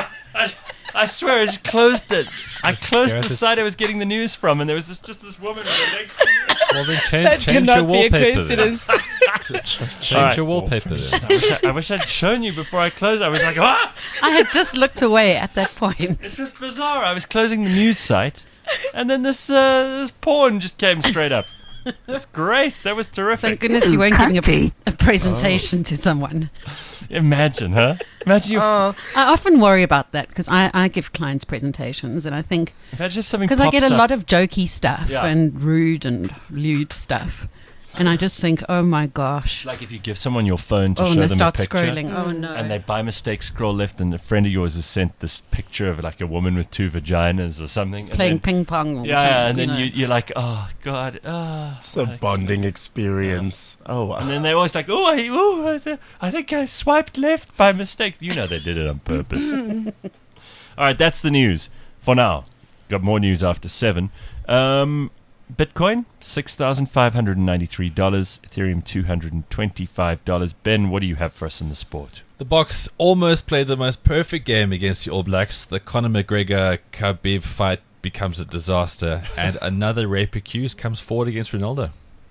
I, I swear I just closed it. I closed the Gareth is- site I was getting the news from and there was this, just this woman with her legs. Well, then change, That change your cannot be a wallpaper then. coincidence. Change Alright. your wallpaper then. I wish, I, I wish I'd shown you before I closed. I was like, ah! I had just looked away at that point. It's just bizarre. I was closing the news site and then this, uh, this porn just came straight up. That's great. That was terrific. Thank goodness you weren't giving a, a presentation to someone. Imagine, huh? Imagine, you, Oh, I often worry about that because I, I give clients presentations and I think imagine if something because I get pops a up. lot of jokey stuff Yeah. and rude and lewd stuff, and I just think, oh my gosh, Like if you give someone your phone to oh, show and they them start a picture, scrolling. Oh no, and they by mistake scroll left, and a friend of yours has sent this picture of like a woman with two vaginas or something. and playing then- ping pong. Or Yeah, something, yeah, and then know. you, you're like, oh god, oh. It's a bonding experience. Oh, wow. And then they're always like, oh, I, oh, I, th- I think I swiped left by mistake. You know they did it on purpose. All right, that's the news for now. Got more news after seven. Um, Bitcoin, six thousand five hundred ninety-three dollars. Ethereum, two hundred twenty-five dollars. Ben, what do you have for us in the sport? The Box almost played the most perfect game against the All Blacks. The Conor McGregor-Khabib fight becomes a disaster, and another rape accused comes forward against Ronaldo.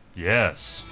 Yes.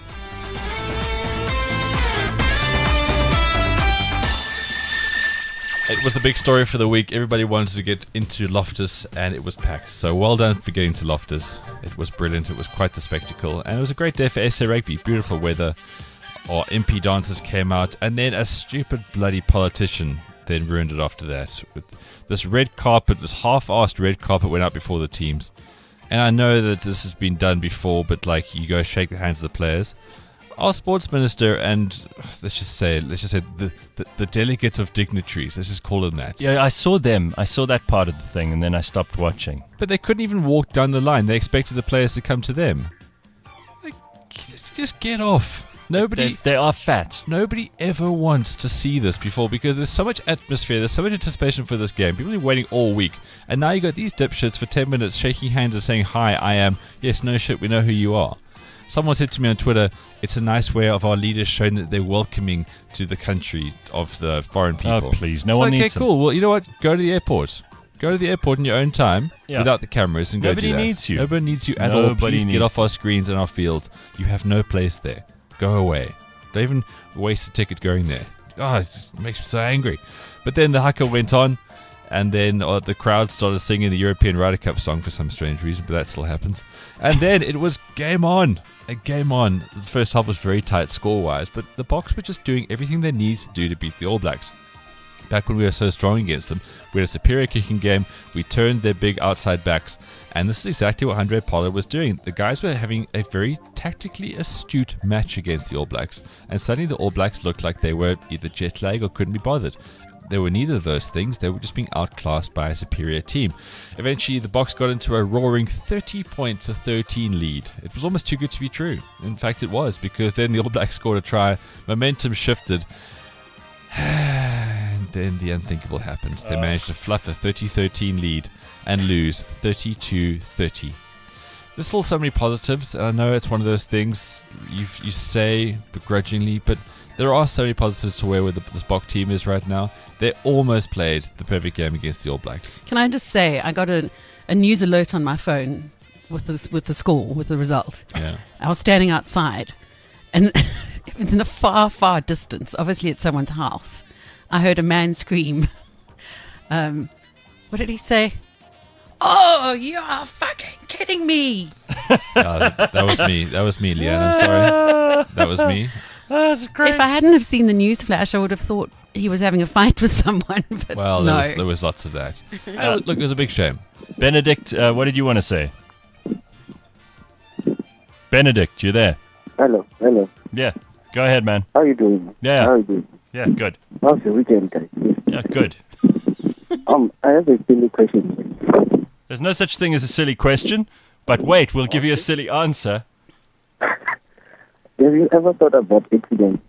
It was the big story for the week. Everybody wanted to get into Loftus, and it was packed. So well done for getting to Loftus. It was brilliant. It was quite the spectacle, and it was a great day for S A Rugby. Beautiful weather. Our M P dancers came out, and then a stupid bloody politician then ruined it after that. With this red carpet, this half-assed red carpet went out before the teams. And I know that this has been done before, but like you go shake the hands of the players. Our sports minister and let's just say, let's just say the, the, the delegates of dignitaries, let's just call them that. Yeah, I saw them. I saw that part of the thing, and then I stopped watching. But they couldn't even walk down the line. They expected the players to come to them. Like, just, just get off. Nobody, They, they are fat. nobody ever wants to see this before because there's so much atmosphere, there's so much anticipation for this game. People have been waiting all week, and now you got these dipshits for ten minutes shaking hands and saying, "Hi, I am." Yes, no shit, we know who you are. Someone said to me on Twitter, it's a nice way of our leaders showing that they're welcoming to the country of the foreign people. Oh, please. No It's one like, needs okay, them. cool. Well, you know what? Go to the airport. Go to the airport in your own time Yeah. without the cameras and Nobody go do that. needs you. Nobody needs you at all. Nobody Please needs get off you. our screens and our fields. You have no place there. Go away. Don't even waste a ticket going there. Oh, it just makes me so angry. But then the haka went on, And then uh, the crowd started singing the European Ryder Cup song for some strange reason, but that still happens. And then it was game on. A game on. The first half was very tight score-wise, but the Boks were just doing everything they needed to do to beat the All Blacks. Back when we were so strong against them, we had a superior kicking game, we turned their big outside backs, and this is exactly what Handré Pollard was doing. The guys were having a very tactically astute match against the All Blacks, and suddenly the All Blacks looked like they were either jet lag or couldn't be bothered. They were neither of those things. They were just being outclassed by a superior team. Eventually, the Boks got into a roaring thirty points to thirteen lead. It was almost too good to be true. In fact, it was, because then the All Blacks scored a try. Momentum shifted. And then the unthinkable happened. They managed to fluff a thirty thirteen lead and lose thirty-two thirty. There's still so many positives, and I know it's one of those things you you say begrudgingly, but there are so many positives to where, where the, this Boks team is right now. They almost played the perfect game against the All Blacks. Can I just say, I got a, a news alert on my phone with the, with the score, with the result. Yeah. I was standing outside, and in the far, far distance, obviously at someone's house, I heard a man scream. Um, what did he say? Oh, you are fucking kidding me. Uh, that, that was me. That was me, Leanne. I'm sorry. That was me. That's great. If I hadn't have seen the news flash, I would have thought he was having a fight with someone. But Well, no. there, was, there was lots of that. Uh, look, it was a big shame. Benedict, uh, what did you want to say? Benedict, you there? Hello, hello. Yeah. Go ahead, man. How you doing? Yeah. How you doing? Yeah, good. How's your weekend, guys? Yeah, good. Um, I have a silly question. There's no such thing as a silly question, but wait, we'll give you a silly answer. Have you ever thought about accidents?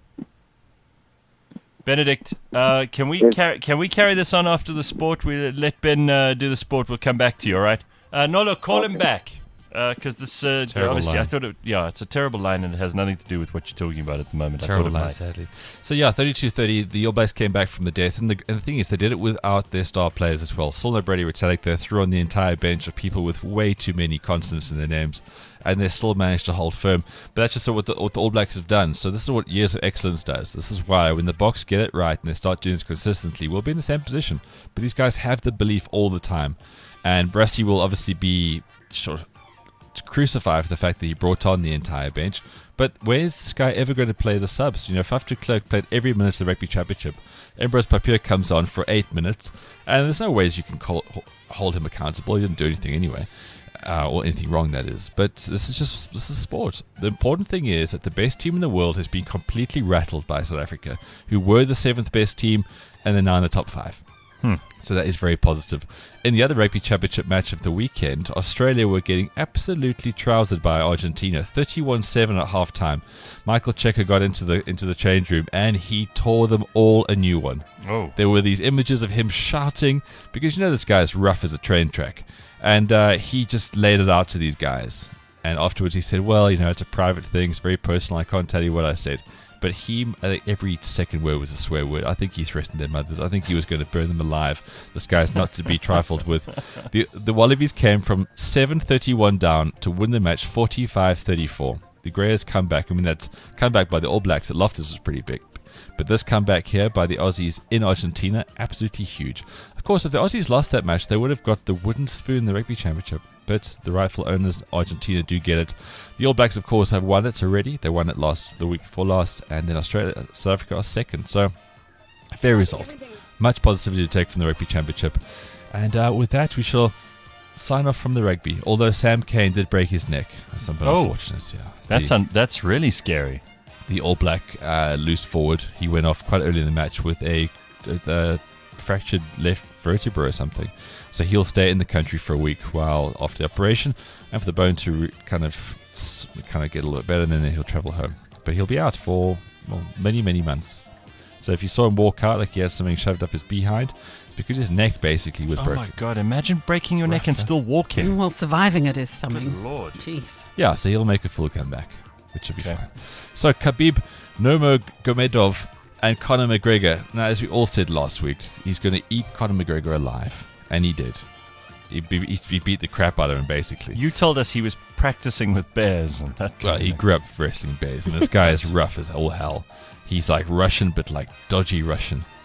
Benedict, uh, can we Yes. carry can we carry this on after the sport? We let Ben uh, do the sport. We'll come back to you. All right? Uh, Nolo, call him back because this uh, Terrible obviously line. I thought it, yeah, it's a terrible line and it has nothing to do with what you're talking about at the moment. Terrible I thought it line, might. sadly. So yeah, thirty-two thirty, the All Blacks came back from the death, and the, and the thing is, they did it without their star players as well. Solno Brady Retallick, they threw on the entire bench of people with way too many consonants in their names, and they still managed to hold firm. But that's just what the, what the All Blacks have done. So this is what years of excellence does. This is why when the Boks get it right and they start doing this consistently, we'll be in the same position. But these guys have the belief all the time, and Brassie will obviously be sort of crucified for the fact that he brought on the entire bench. But where's this guy ever going to play the subs? You know, Faf de Klerk played every minute of the Rugby Championship. Ambrose Papier comes on for eight minutes, and there's no ways you can call, hold him accountable. He didn't do anything anyway, uh, or anything wrong, that is. But this is just this is sport. The important thing is that the best team in the world has been completely rattled by South Africa, who were the seventh best team, and they're now in the top five. Hmm. So that is very positive. In the other Rugby Championship match of the weekend, Australia were getting absolutely trousered by Argentina, thirty-one seven at halftime. Michael Cheika got into the into the change room and he tore them all a new one. Oh. There were these images of him shouting, because you know this guy is rough as a train track, and uh, he just laid it out to these guys. And afterwards he said, well, you know, it's a private thing, it's very personal, I can't tell you what I said. But he, uh, every second word was a swear word. I think he threatened their mothers. I think he was going to burn them alive. This guy's not to be trifled with. The the Wallabies came from seven thirty-one down to win the match forty-five thirty-four. The Greyers come back. I mean, that comeback by the All Blacks at Loftus was pretty big. But this comeback here by the Aussies in Argentina, absolutely huge. Of course, if the Aussies lost that match, they would have got the wooden spoon, the Rugby Championship. But the rightful owners, Argentina, do get it. The All Blacks, of course, have won it already. They won it last the week before last, and then Australia, South Africa are second. So, fair result. Much positivity to take from the Rugby Championship. And uh, with that, we shall sign off from the rugby. Although Sam Cane did break his neck. That's something Oh. unfortunate. Yeah, That's the, un- that's really scary. the All Black uh, loose forward. He went off quite early in the match with a, a, a fractured left vertebra or something. So he'll stay in the country for a week while after the operation, and for the bone to re- kind of s- kind of get a little bit better, and then he'll travel home. But he'll be out for well, many, many months. So if you saw him walk out like he had something shoved up his behind, because his neck basically was Oh broken. my God! Imagine breaking your neck and Rough, huh? still walking. Well, surviving it is something. Lord. Jeez. Yeah, so he'll make a full comeback, which should be Okay. fine. So Khabib Nurmagomedov and Conor McGregor. Now, as we all said last week, he's going to eat Conor McGregor alive, and he did. He, be, he beat the crap out of him, basically. You told us he was practicing with bears and that. Well, kind he of grew up wrestling bears, and this guy is rough as all hell. He's like Russian, but like dodgy Russian.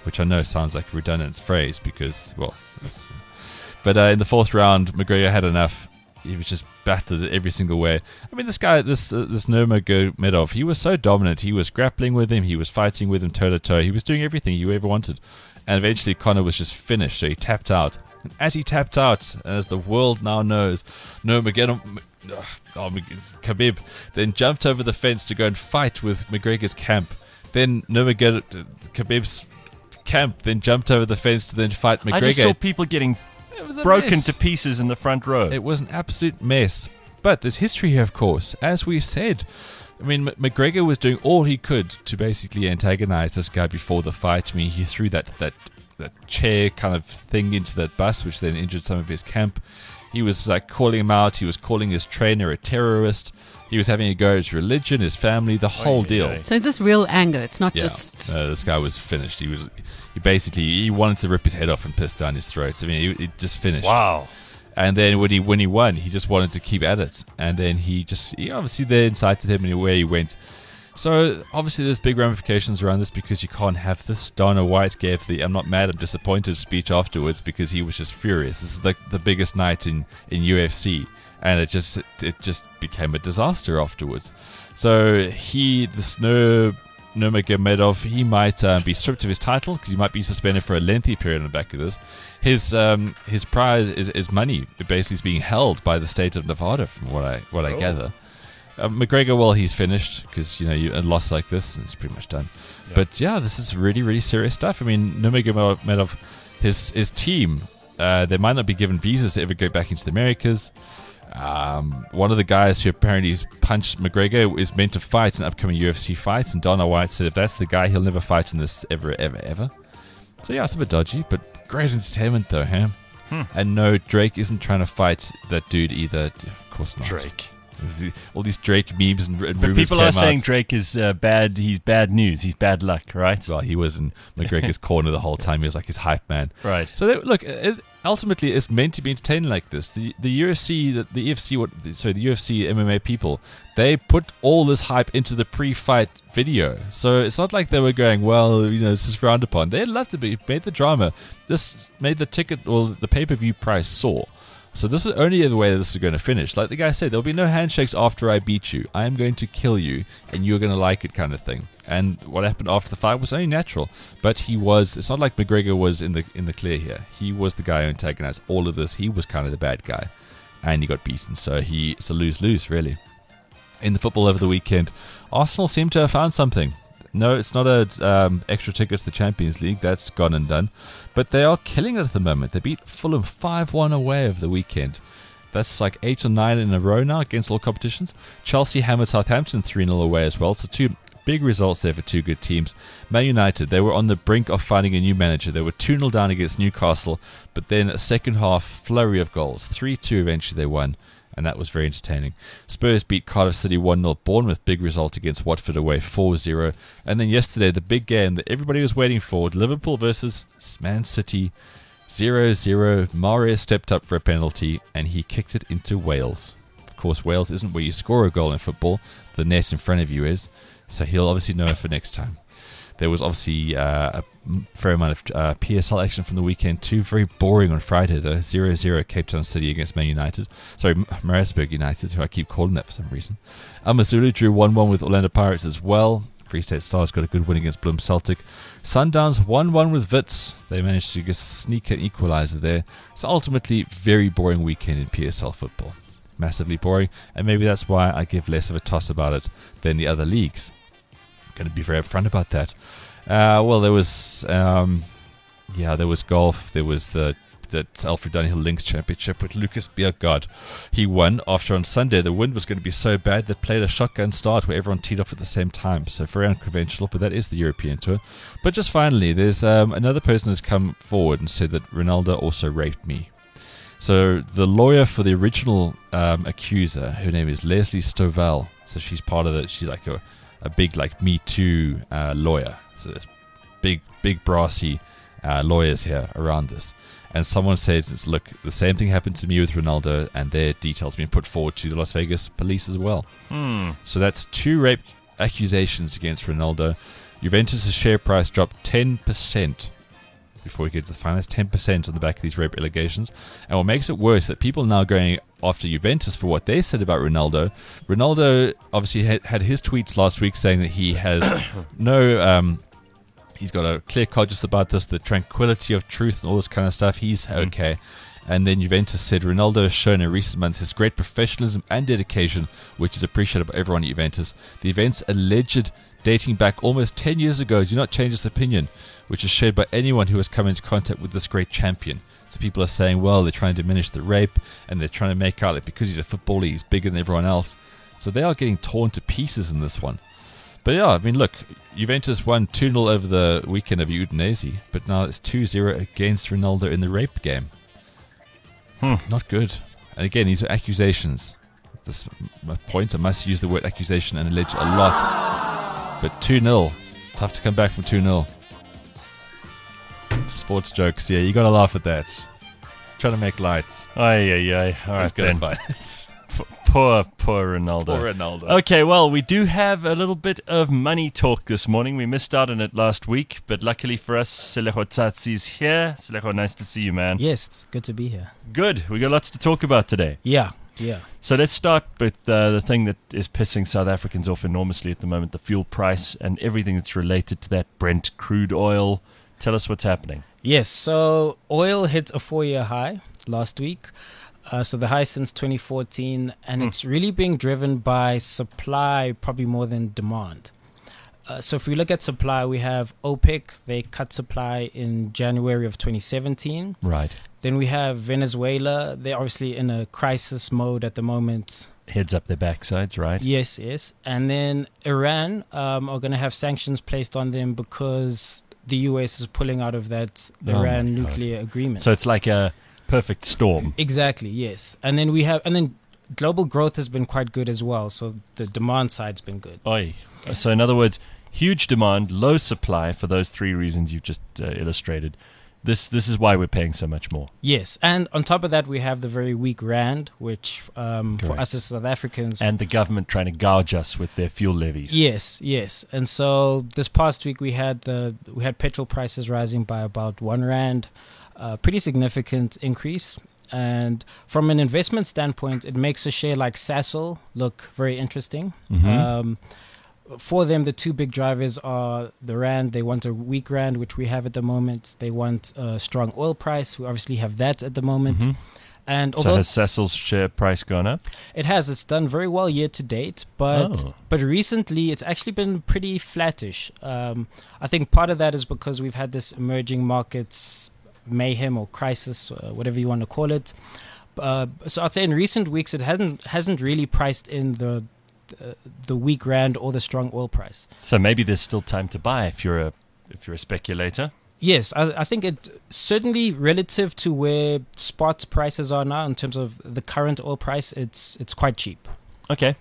which I know sounds like a redundant phrase because, well, it's, but uh, in the fourth round, McGregor had enough. He was just battered it every single way. I mean, this guy, this uh, this Nurmagomedov, he was so dominant. He was grappling with him. He was fighting with him toe to toe. He was doing everything you ever wanted. And eventually, Conor was just finished. So he tapped out. And as he tapped out, as the world now knows, Nurmagomedov, oh, Khabib then jumped over the fence to go and fight with McGregor's camp. Then Nurmagomedov, Khabib's camp, then jumped over the fence to then fight McGregor. I just saw people getting broken mess. to pieces in the front row. It was an absolute mess. But there's history here, of course. As we said, I mean, M- McGregor was doing all he could to basically antagonize this guy before the fight. I mean, he threw that, that, that chair kind of thing into that bus, which then injured some of his camp. He was like calling him out. He was calling his trainer a terrorist. He was having a go at his religion, his family, the whole Oy, deal. oy. So it's this real anger. It's not Yeah, just. uh, this guy was finished. He was, he basically, he wanted to rip his head off and piss down his throat. I mean, he, he just finished. Wow. And then when he when he won, he just wanted to keep at it. And then he just, he obviously they incited him and where he went. So obviously there's big ramifications around this because you can't have this. Dana White gave the "I'm not mad, I'm disappointed" speech afterwards because he was just furious. This is the the biggest night in, in U F C, and it just it just became a disaster afterwards. So he, this no. Nurmagomedov, he might uh, be stripped of his title because he might be suspended for a lengthy period on the back of this. His um, his prize is, is money. It basically is being held by the state of Nevada, from what I what I Oh. gather. Uh, McGregor, well, he's finished because you know you, a loss like this is pretty much done. Yeah. But yeah, this is really really serious stuff. I mean, Nurmagomedov, his his team, uh, they might not be given visas to ever go back into the Americas. Um, one of the guys who apparently punched McGregor is meant to fight an upcoming U F C fight, and Dana White said if that's the guy, he'll never fight in this ever, ever, ever. So yeah, it's a bit dodgy, but great entertainment though, huh? Hmm. And no, Drake isn't trying to fight that dude either. Of course not. Drake. All these Drake memes and, and But rumors people are came saying out. Drake is uh, bad. He's bad news. He's bad luck, right? Well, he was in McGregor's corner the whole time. He was like his hype man. Right. So they, look, it, ultimately, it's meant to be entertaining like this. The the U F C, the, the E F C, what sorry, the U F C M M A people, they put all this hype into the pre-fight video. So it's not like they were going, well, you know, this is frowned upon. They loved to be made the drama. This made the ticket or the pay-per-view price soar. So this is only the way that this is going to finish. Like the guy said, there'll be no handshakes after I beat you. I am going to kill you, and you're going to like it, kind of thing. And what happened after the fight was only natural. But he was. It's not like McGregor was in the in the clear here. He was the guy who antagonized all of this. He was kind of the bad guy, and he got beaten. So he it's a lose lose really. In the football over the weekend, Arsenal seem to have found something. No, it's not a um, extra ticket to the Champions League. That's gone and done. But they are killing it at the moment. They beat Fulham five one away over the weekend. That's like eight or nine in a row now against all competitions. Chelsea hammered Southampton three nil away as well. So two big results there for two good teams. Man United, they were on the brink of finding a new manager. They were two nil down against Newcastle. But then a second half flurry of goals. three two eventually they won. And that was very entertaining. Spurs beat Cardiff City one nil. Bournemouth, big result against Watford away four zero. And then yesterday, the big game that everybody was waiting for, Liverpool versus Man City, zero zero. Mahrez stepped up for a penalty, and he kicked it into Wales. Of course, Wales isn't where you score a goal in football. The net in front of you is. So he'll obviously know it for next time. There was obviously uh, a fair amount of uh, P S L action from the weekend too. Very boring on Friday though. zero zero Cape Town City against Man United. Sorry, Maritzburg United, who I keep calling that for some reason. Amazulu drew one one with Orlando Pirates as well. Free State Stars got a good win against Bloom Celtic. Sundowns one one with Wits. They managed to just sneak an equaliser there. So ultimately, very boring weekend in P S L football. Massively boring. And maybe that's why I give less of a toss about it than the other leagues. Going to be very upfront about that. Uh, well, there was, um, yeah, there was golf. There was the that Alfred Dunhill Links Championship with Lucas Bjerregaard. He won after on Sunday the wind was going to be so bad that played a shotgun start where everyone teed off at the same time. So very unconventional, but that is the European Tour. But just finally, there's um, another person has come forward and said that Ronaldo also raped me. So the lawyer for the original um, accuser, her name is Leslie Stovall. So she's part of the, she's like a a big like Me Too uh, lawyer. So there's big, big brassy uh, lawyers here around this. And someone says, look, the same thing happened to me with Ronaldo, and their details being put forward to the Las Vegas police as well. Hmm. So that's two rape accusations against Ronaldo. Juventus' share price dropped ten percent before we get to the finals. ten percent on the back of these rape allegations. And what makes it worse that people are now going after Juventus for what they said about Ronaldo. Ronaldo obviously had, had his tweets last week saying that he has no... Um, he's got a clear conscience about this, the tranquility of truth and all this kind of stuff. He's okay. And then Juventus said Ronaldo has shown in recent months his great professionalism and dedication, which is appreciated by everyone at Juventus. The events alleged dating back almost ten years ago do not change this opinion, which is shared by anyone who has come into contact with this great champion. So people are saying, well, they're trying to diminish the rape, and they're trying to make out that because he's a footballer, he's bigger than everyone else. So they are getting torn to pieces in this one. But yeah, I mean, look, Juventus won two nil over the weekend of Udinese, but now it's two zero against Ronaldo in the rape game. Hmm. Not good. And again, these are accusations. This my point, I must use the word accusation and allege a lot. But two nil, it's tough to come back from two nil. Sports jokes, yeah, you gotta laugh at that. Trying to make lights. Ay, ay, ay. All right, good then. fight. Poor, poor Ronaldo. Poor Ronaldo. Okay, well, we do have a little bit of money talk this morning. We missed out on it last week, but luckily for us, Seleho Tsatsi is here. Seleho, nice to see you, man. Yes, it's good to be here. Good. We got lots to talk about today. Yeah, yeah. So let's start with uh, the thing that is pissing South Africans off enormously at the moment, the fuel price and everything that's related to that, Brent crude oil. Tell us what's happening. Yes, so oil hit a four-year high last week. Uh, so the high since twenty fourteen, and mm. it's really being driven by supply probably more than demand. Uh, so if we look at supply, we have OPEC. They cut supply in January of twenty seventeen. Right. Then we have Venezuela. They're obviously in a crisis mode at the moment. Heads up their backsides, right? Yes, yes. And then Iran um, are going to have sanctions placed on them because the U S is pulling out of that Oh Iran my God. nuclear agreement. So it's like a perfect storm. Exactly, yes. And then we have, and then global growth has been quite good as well. So the demand side's been good. Oi. So in other words, huge demand, low supply for those three reasons you've just uh, illustrated. This this is why we're paying so much more. Yes, and on top of that, we have the very weak rand, which um, for Correct. us as South Africans, And the government trying to gouge us with their fuel levies. yes, yes. And so this past week we had the we had petrol prices rising by about one rand, a pretty significant increase. And from an investment standpoint, it makes a share like Sasol look very interesting. Mhm. Um, for them, the two big drivers are the rand. They want a weak rand, which we have at the moment. They want a strong oil price. We obviously have that at the moment. Mhm. And So although has Cecil's share price gone up? it has, it's done very well year to date, but Oh. but recently it's actually been pretty flattish. Um, I think part of that is because we've had this emerging markets mayhem or crisis, uh, whatever you want to call it. Uh, so I'd say in recent weeks it hasn't hasn't really priced in the uh, the weak rand or the strong oil price. So maybe there's still time to buy if you're a if you're a speculator. Yes, I, I think it certainly relative to where spot prices are now in terms of the current oil price, it's it's quite cheap. Okay.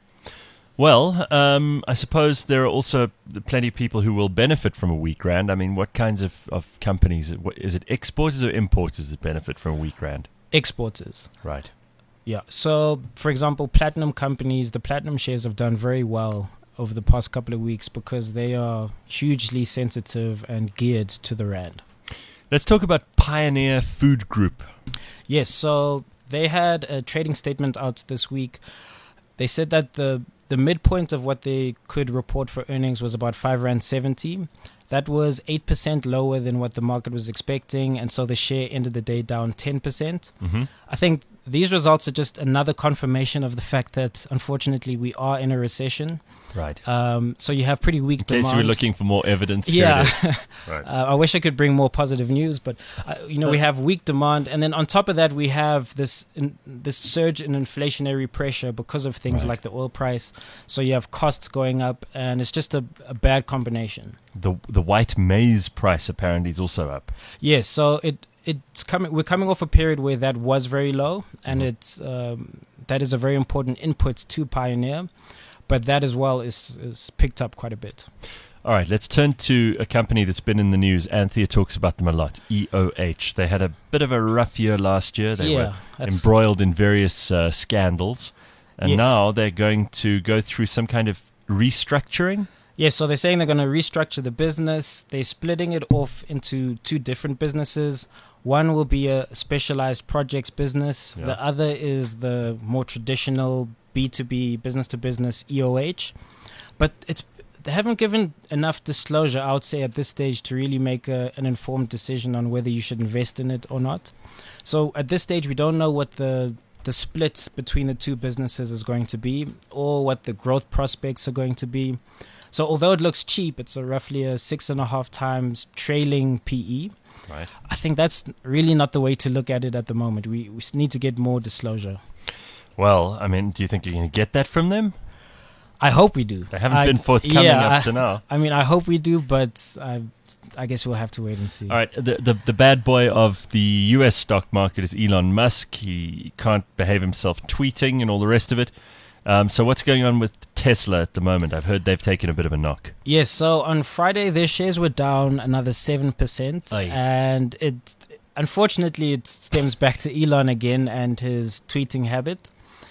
Well, um, I suppose there are also plenty of people who will benefit from a weak rand. I mean, what kinds of, of companies? What, is it exporters or importers that benefit from a weak rand? Exporters. Right. Yeah. So, for example, platinum companies, the platinum shares have done very well over the past couple of weeks because they are hugely sensitive and geared to the rand. Let's talk about Pioneer Food Group. Yes. So they had a trading statement out this week. They said that the the midpoint of what they could report for earnings was about five rand seventy. That was eight percent lower than what the market was expecting, and so the share ended the day down ten percent. Mm-hmm. I think these results are just another confirmation of the fact that, unfortunately, we are in a recession. Right. Um, so you have pretty weak In case demand. you were looking for more evidence, here Yeah. it is. Right. uh, I wish I could bring more positive news, but uh, you know we have weak demand, and then on top of that we have this in, this surge in inflationary pressure because of things Right. like the oil price. So you have costs going up, and it's just a, a bad combination. The the white maize price apparently is also up. Yes, so it it's coming. We're coming off a period where that was very low, and Mhm. it's um, that is a very important input to Pioneer, but that as well is is picked up quite a bit. All right, let's turn to a company that's been in the news. Anthea talks about them a lot, E O H. They had a bit of a rough year last year. They Yeah, were that's- embroiled in various uh, scandals. And Yes. now they're going to go through some kind of restructuring. Yes, so they're saying they're going to restructure the business. They're splitting it off into two different businesses. One will be a specialized projects business. Yeah. The other is the more traditional B two B, business to business, E O H. But it's they haven't given enough disclosure, I would say, at this stage to really make a, an informed decision on whether you should invest in it or not. So at this stage, we don't know what the the split between the two businesses is going to be or what the growth prospects are going to be. So although it looks cheap, it's a roughly a six and a half times trailing P E. Right. I think that's really not the way to look at it at the moment. We, we need to get more disclosure. Well, I mean, do you think you're going to get that from them? I hope we do. They haven't I, been forthcoming yeah, up I, to now. I mean, I hope we do, but I, I guess we'll have to wait and see. All right, the, the the bad boy of the U S stock market is Elon Musk. He can't behave himself tweeting and all the rest of it. Um, so what's going on with Tesla at the moment? I've heard they've taken a bit of a knock. Yes, so on Friday their shares were down another seven percent. Aye. And it unfortunately it stems back to Elon again and his tweeting habit.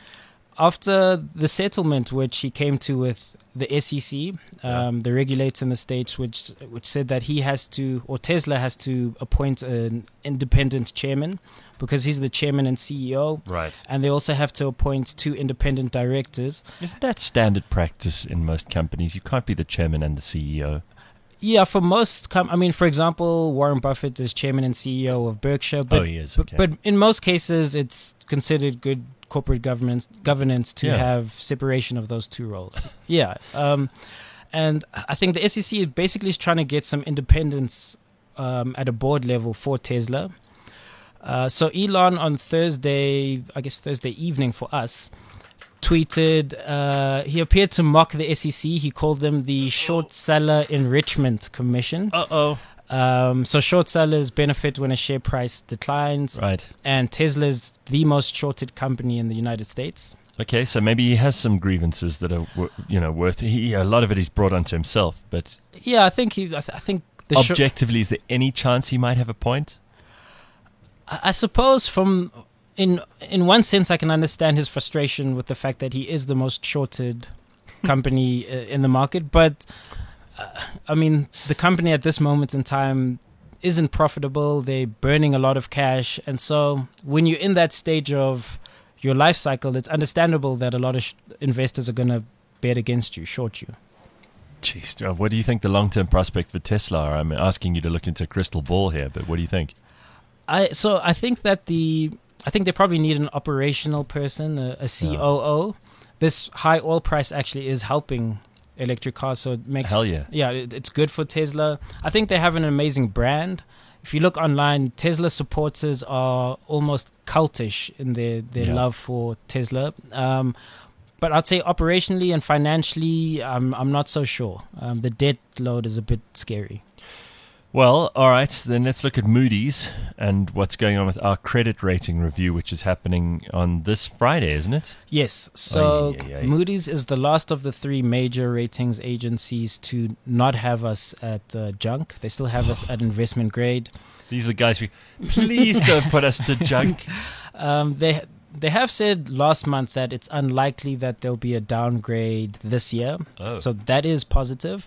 After the settlement which he came to with the S E C, um, the regulator in the States, which which said that he has to, or Tesla has to appoint an independent chairman because he's the chairman and C E O. Right. And they also have to appoint two independent directors. Isn't that standard practice in most companies? You can't be the chairman and the C E O. Yeah, for most, com- I mean, for example, Warren Buffett is chairman and C E O of Berkshire. But, Oh, he is, but- okay. But, in most cases, it's considered good corporate governance governance to Yeah. have separation of those two roles. Yeah, um, and I think the S E C basically is trying to get some independence um, at a board level for Tesla. Uh, so Elon on Thursday, I guess Thursday evening for us, tweeted, uh, he appeared to mock the S E C. He called them the Short Seller Enrichment Commission. Uh-oh. Um, so short sellers benefit when a share price declines. Right. And Tesla is the most shorted company in the United States. Okay, so maybe he has some grievances that are, wo- you know, worth. He, a lot of it he's brought onto himself, but Yeah, I think he. I, th- I think the shor- objectively, is there any chance he might have a point? I I suppose from in in one sense I can understand his frustration with the fact that he is the most shorted company uh, in the market, but uh, I mean the company at this moment in time isn't profitable. They're burning a lot of cash, and so when you're in that stage of your life cycle, it's understandable that a lot of sh- investors are going to bet against you, short you. Jeez, uh, what do you think the long-term prospects for Tesla are? I'm asking you to look into a crystal ball here, but what do you think? I so I think that the I think they probably need an operational person, a, a C O O. This high oil price actually is helping electric cars, so it makes Hell yeah. yeah, it, it's good for Tesla. I think they have an amazing brand. If you look online, Tesla supporters are almost cultish in their their Yeah. love for Tesla. Um, but I'd say operationally and financially, I'm I'm not so sure. Um, the debt load is a bit scary. Well, all right, then let's look at Moody's and what's going on with our credit rating review, which is happening on this Friday, isn't it? Yes. So Ay, ay, ay. Moody's is the last of the three major ratings agencies to not have us at uh, junk. They still have us at investment grade. These are the guys who, please don't put us to junk. Um, they they have said last month that it's unlikely that there'll be a downgrade this year. Oh. So that is positive.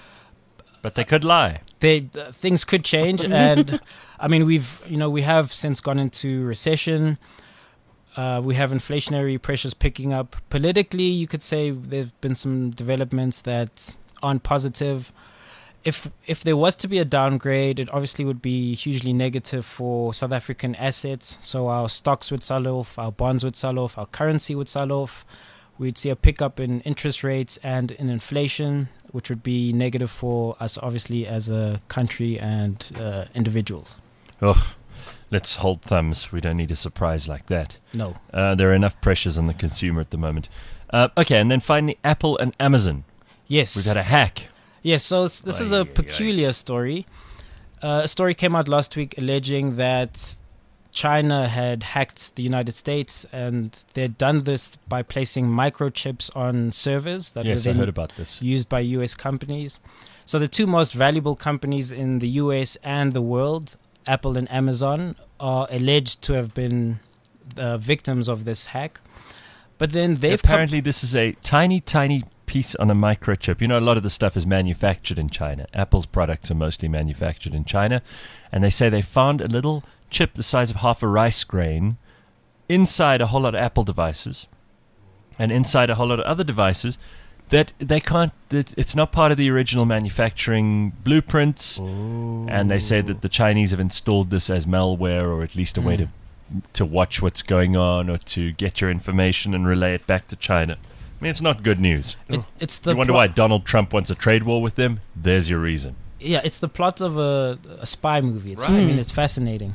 But they could lie. They uh, things could change, and I mean we've you know we have since gone into recession. Uh, we have inflationary pressures picking up. Politically, you could say there've been some developments that aren't positive. If if there was to be a downgrade, it obviously would be hugely negative for South African assets. So our stocks would sell off, our bonds would sell off, our currency would sell off. We'd see a pickup in interest rates and in inflation, which would be negative for us, obviously, as a country and uh, individuals. Oh, let's hold thumbs. We don't need a surprise like that. No. Uh, there are enough pressures on the consumer at the moment. Uh, okay, and then finally, Apple and Amazon. Yes. We've had a hack. Yes, so it's, this is Ay, a ay, peculiar story. Uh, a story came out last week alleging that China had hacked the United States, and they'd done this by placing microchips on servers that Yes, were I then heard about this. used by U S companies. So the two most valuable companies in the U S and the world, Apple and Amazon, are alleged to have been uh, victims of this hack. But then they've come- Apparently, this is a tiny, tiny piece piece on a microchip. You know, a lot of the stuff is manufactured in China. Apple's products are mostly manufactured in China. And they say they found a little chip the size of half a rice grain inside a whole lot of Apple devices and inside a whole lot of other devices that they can't, that it's not part of the original manufacturing blueprints. Ooh. And they say that the Chinese have installed this as malware, or at least a way to to watch what's going on, or to get your information and relay it back to China. I mean, it's not good news. It, it's the You wonder plo- why Donald Trump wants a trade war with them? There's your reason. Yeah, it's the plot of a, a spy movie. It's, I Right. mean, it's fascinating.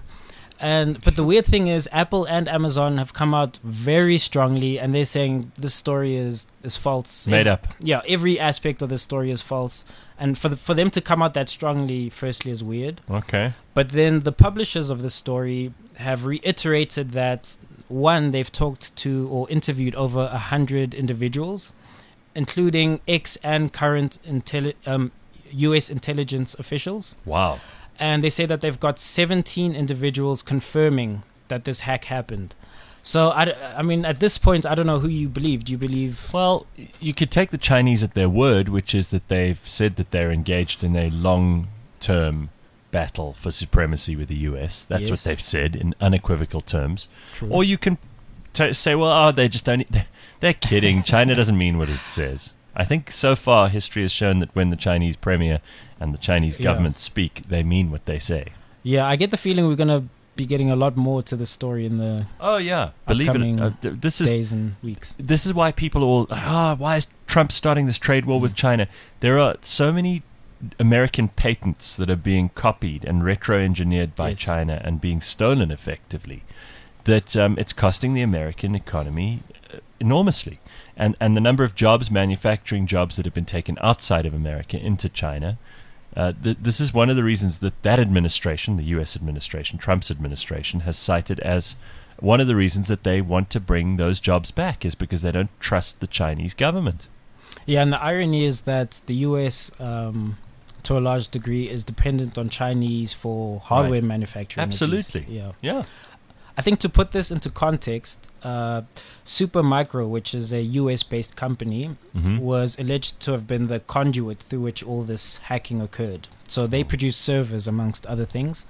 And but the weird thing is, Apple and Amazon have come out very strongly, and they're saying this story is is false, Made Ev- up. Yeah, every aspect of this story is false, and for the, for them to come out that strongly, firstly, is weird. Okay. But then the publishers of the story have reiterated that, one, they've talked to or interviewed over a hundred individuals, including ex and current intelli- um, U S intelligence officials. Wow. And they say that they've got seventeen individuals confirming that this hack happened. So, I, d- I mean, at this point, I don't know who you believe. Do you believe... Well, you could take the Chinese at their word, which is that they've said that they're engaged in a long-term battle for supremacy with the U S. That's what Yes. they've said in unequivocal terms. True. Or you can t- say, well, oh, they just don't... They're, they're kidding. China doesn't mean what it says. I think so far history has shown that when the Chinese premier and the Chinese Yeah. government speak, they mean what they say. Yeah, I get the feeling we're going to be getting a lot more to the story in the Oh, yeah. Believe upcoming it. Uh, th- this is... days and weeks. This is why people are all, ah, why is Trump starting this trade war with China? There are so many American patents that are being copied and retro-engineered by Yes. China and being stolen effectively that um, it's costing the American economy uh, enormously. And, and the number of jobs, manufacturing jobs that have been taken outside of America into China, uh, th- this is one of the reasons that that administration, the U S administration, Trump's administration, has cited as one of the reasons that they want to bring those jobs back is because they don't trust the Chinese government. Yeah, and the irony is that the U S, um, to a large degree, is dependent on Chinese for hardware Right. manufacturing. at least. Absolutely. Yeah. Yeah. I think to put this into context, uh, Supermicro, which is a U S-based company, Mhm. was alleged to have been the conduit through which all this hacking occurred. So they produce servers, amongst other things.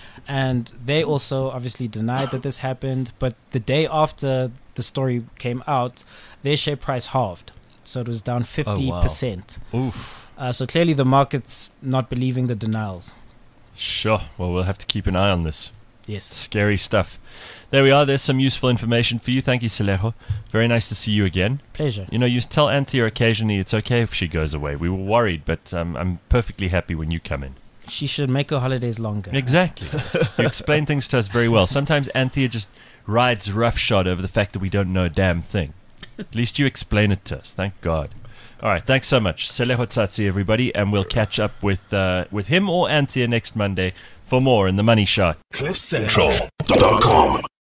And they also obviously denied that this happened. But the day after the story came out, their share price halved. So it was down fifty percent. Oof. Uh, so clearly the market's not believing the denials. Sure. Well, we'll have to keep an eye on this. Yes. Scary stuff. There we are. There's some useful information for you. Thank you, Selejo. Very nice to see you again. Pleasure. You know, you tell Anthea occasionally it's okay if she goes away. We were worried, but um, I'm perfectly happy when you come in. She should make her holidays longer. Exactly. You explain things to us very well. Sometimes Anthea just rides roughshod over the fact that we don't know a damn thing. At least you explain it to us. Thank God. All right. Thanks so much. Selejo Tsatsi, everybody. And we'll catch up with, uh, with him or Anthea next Monday for more in The Money Shot. cliff central dot com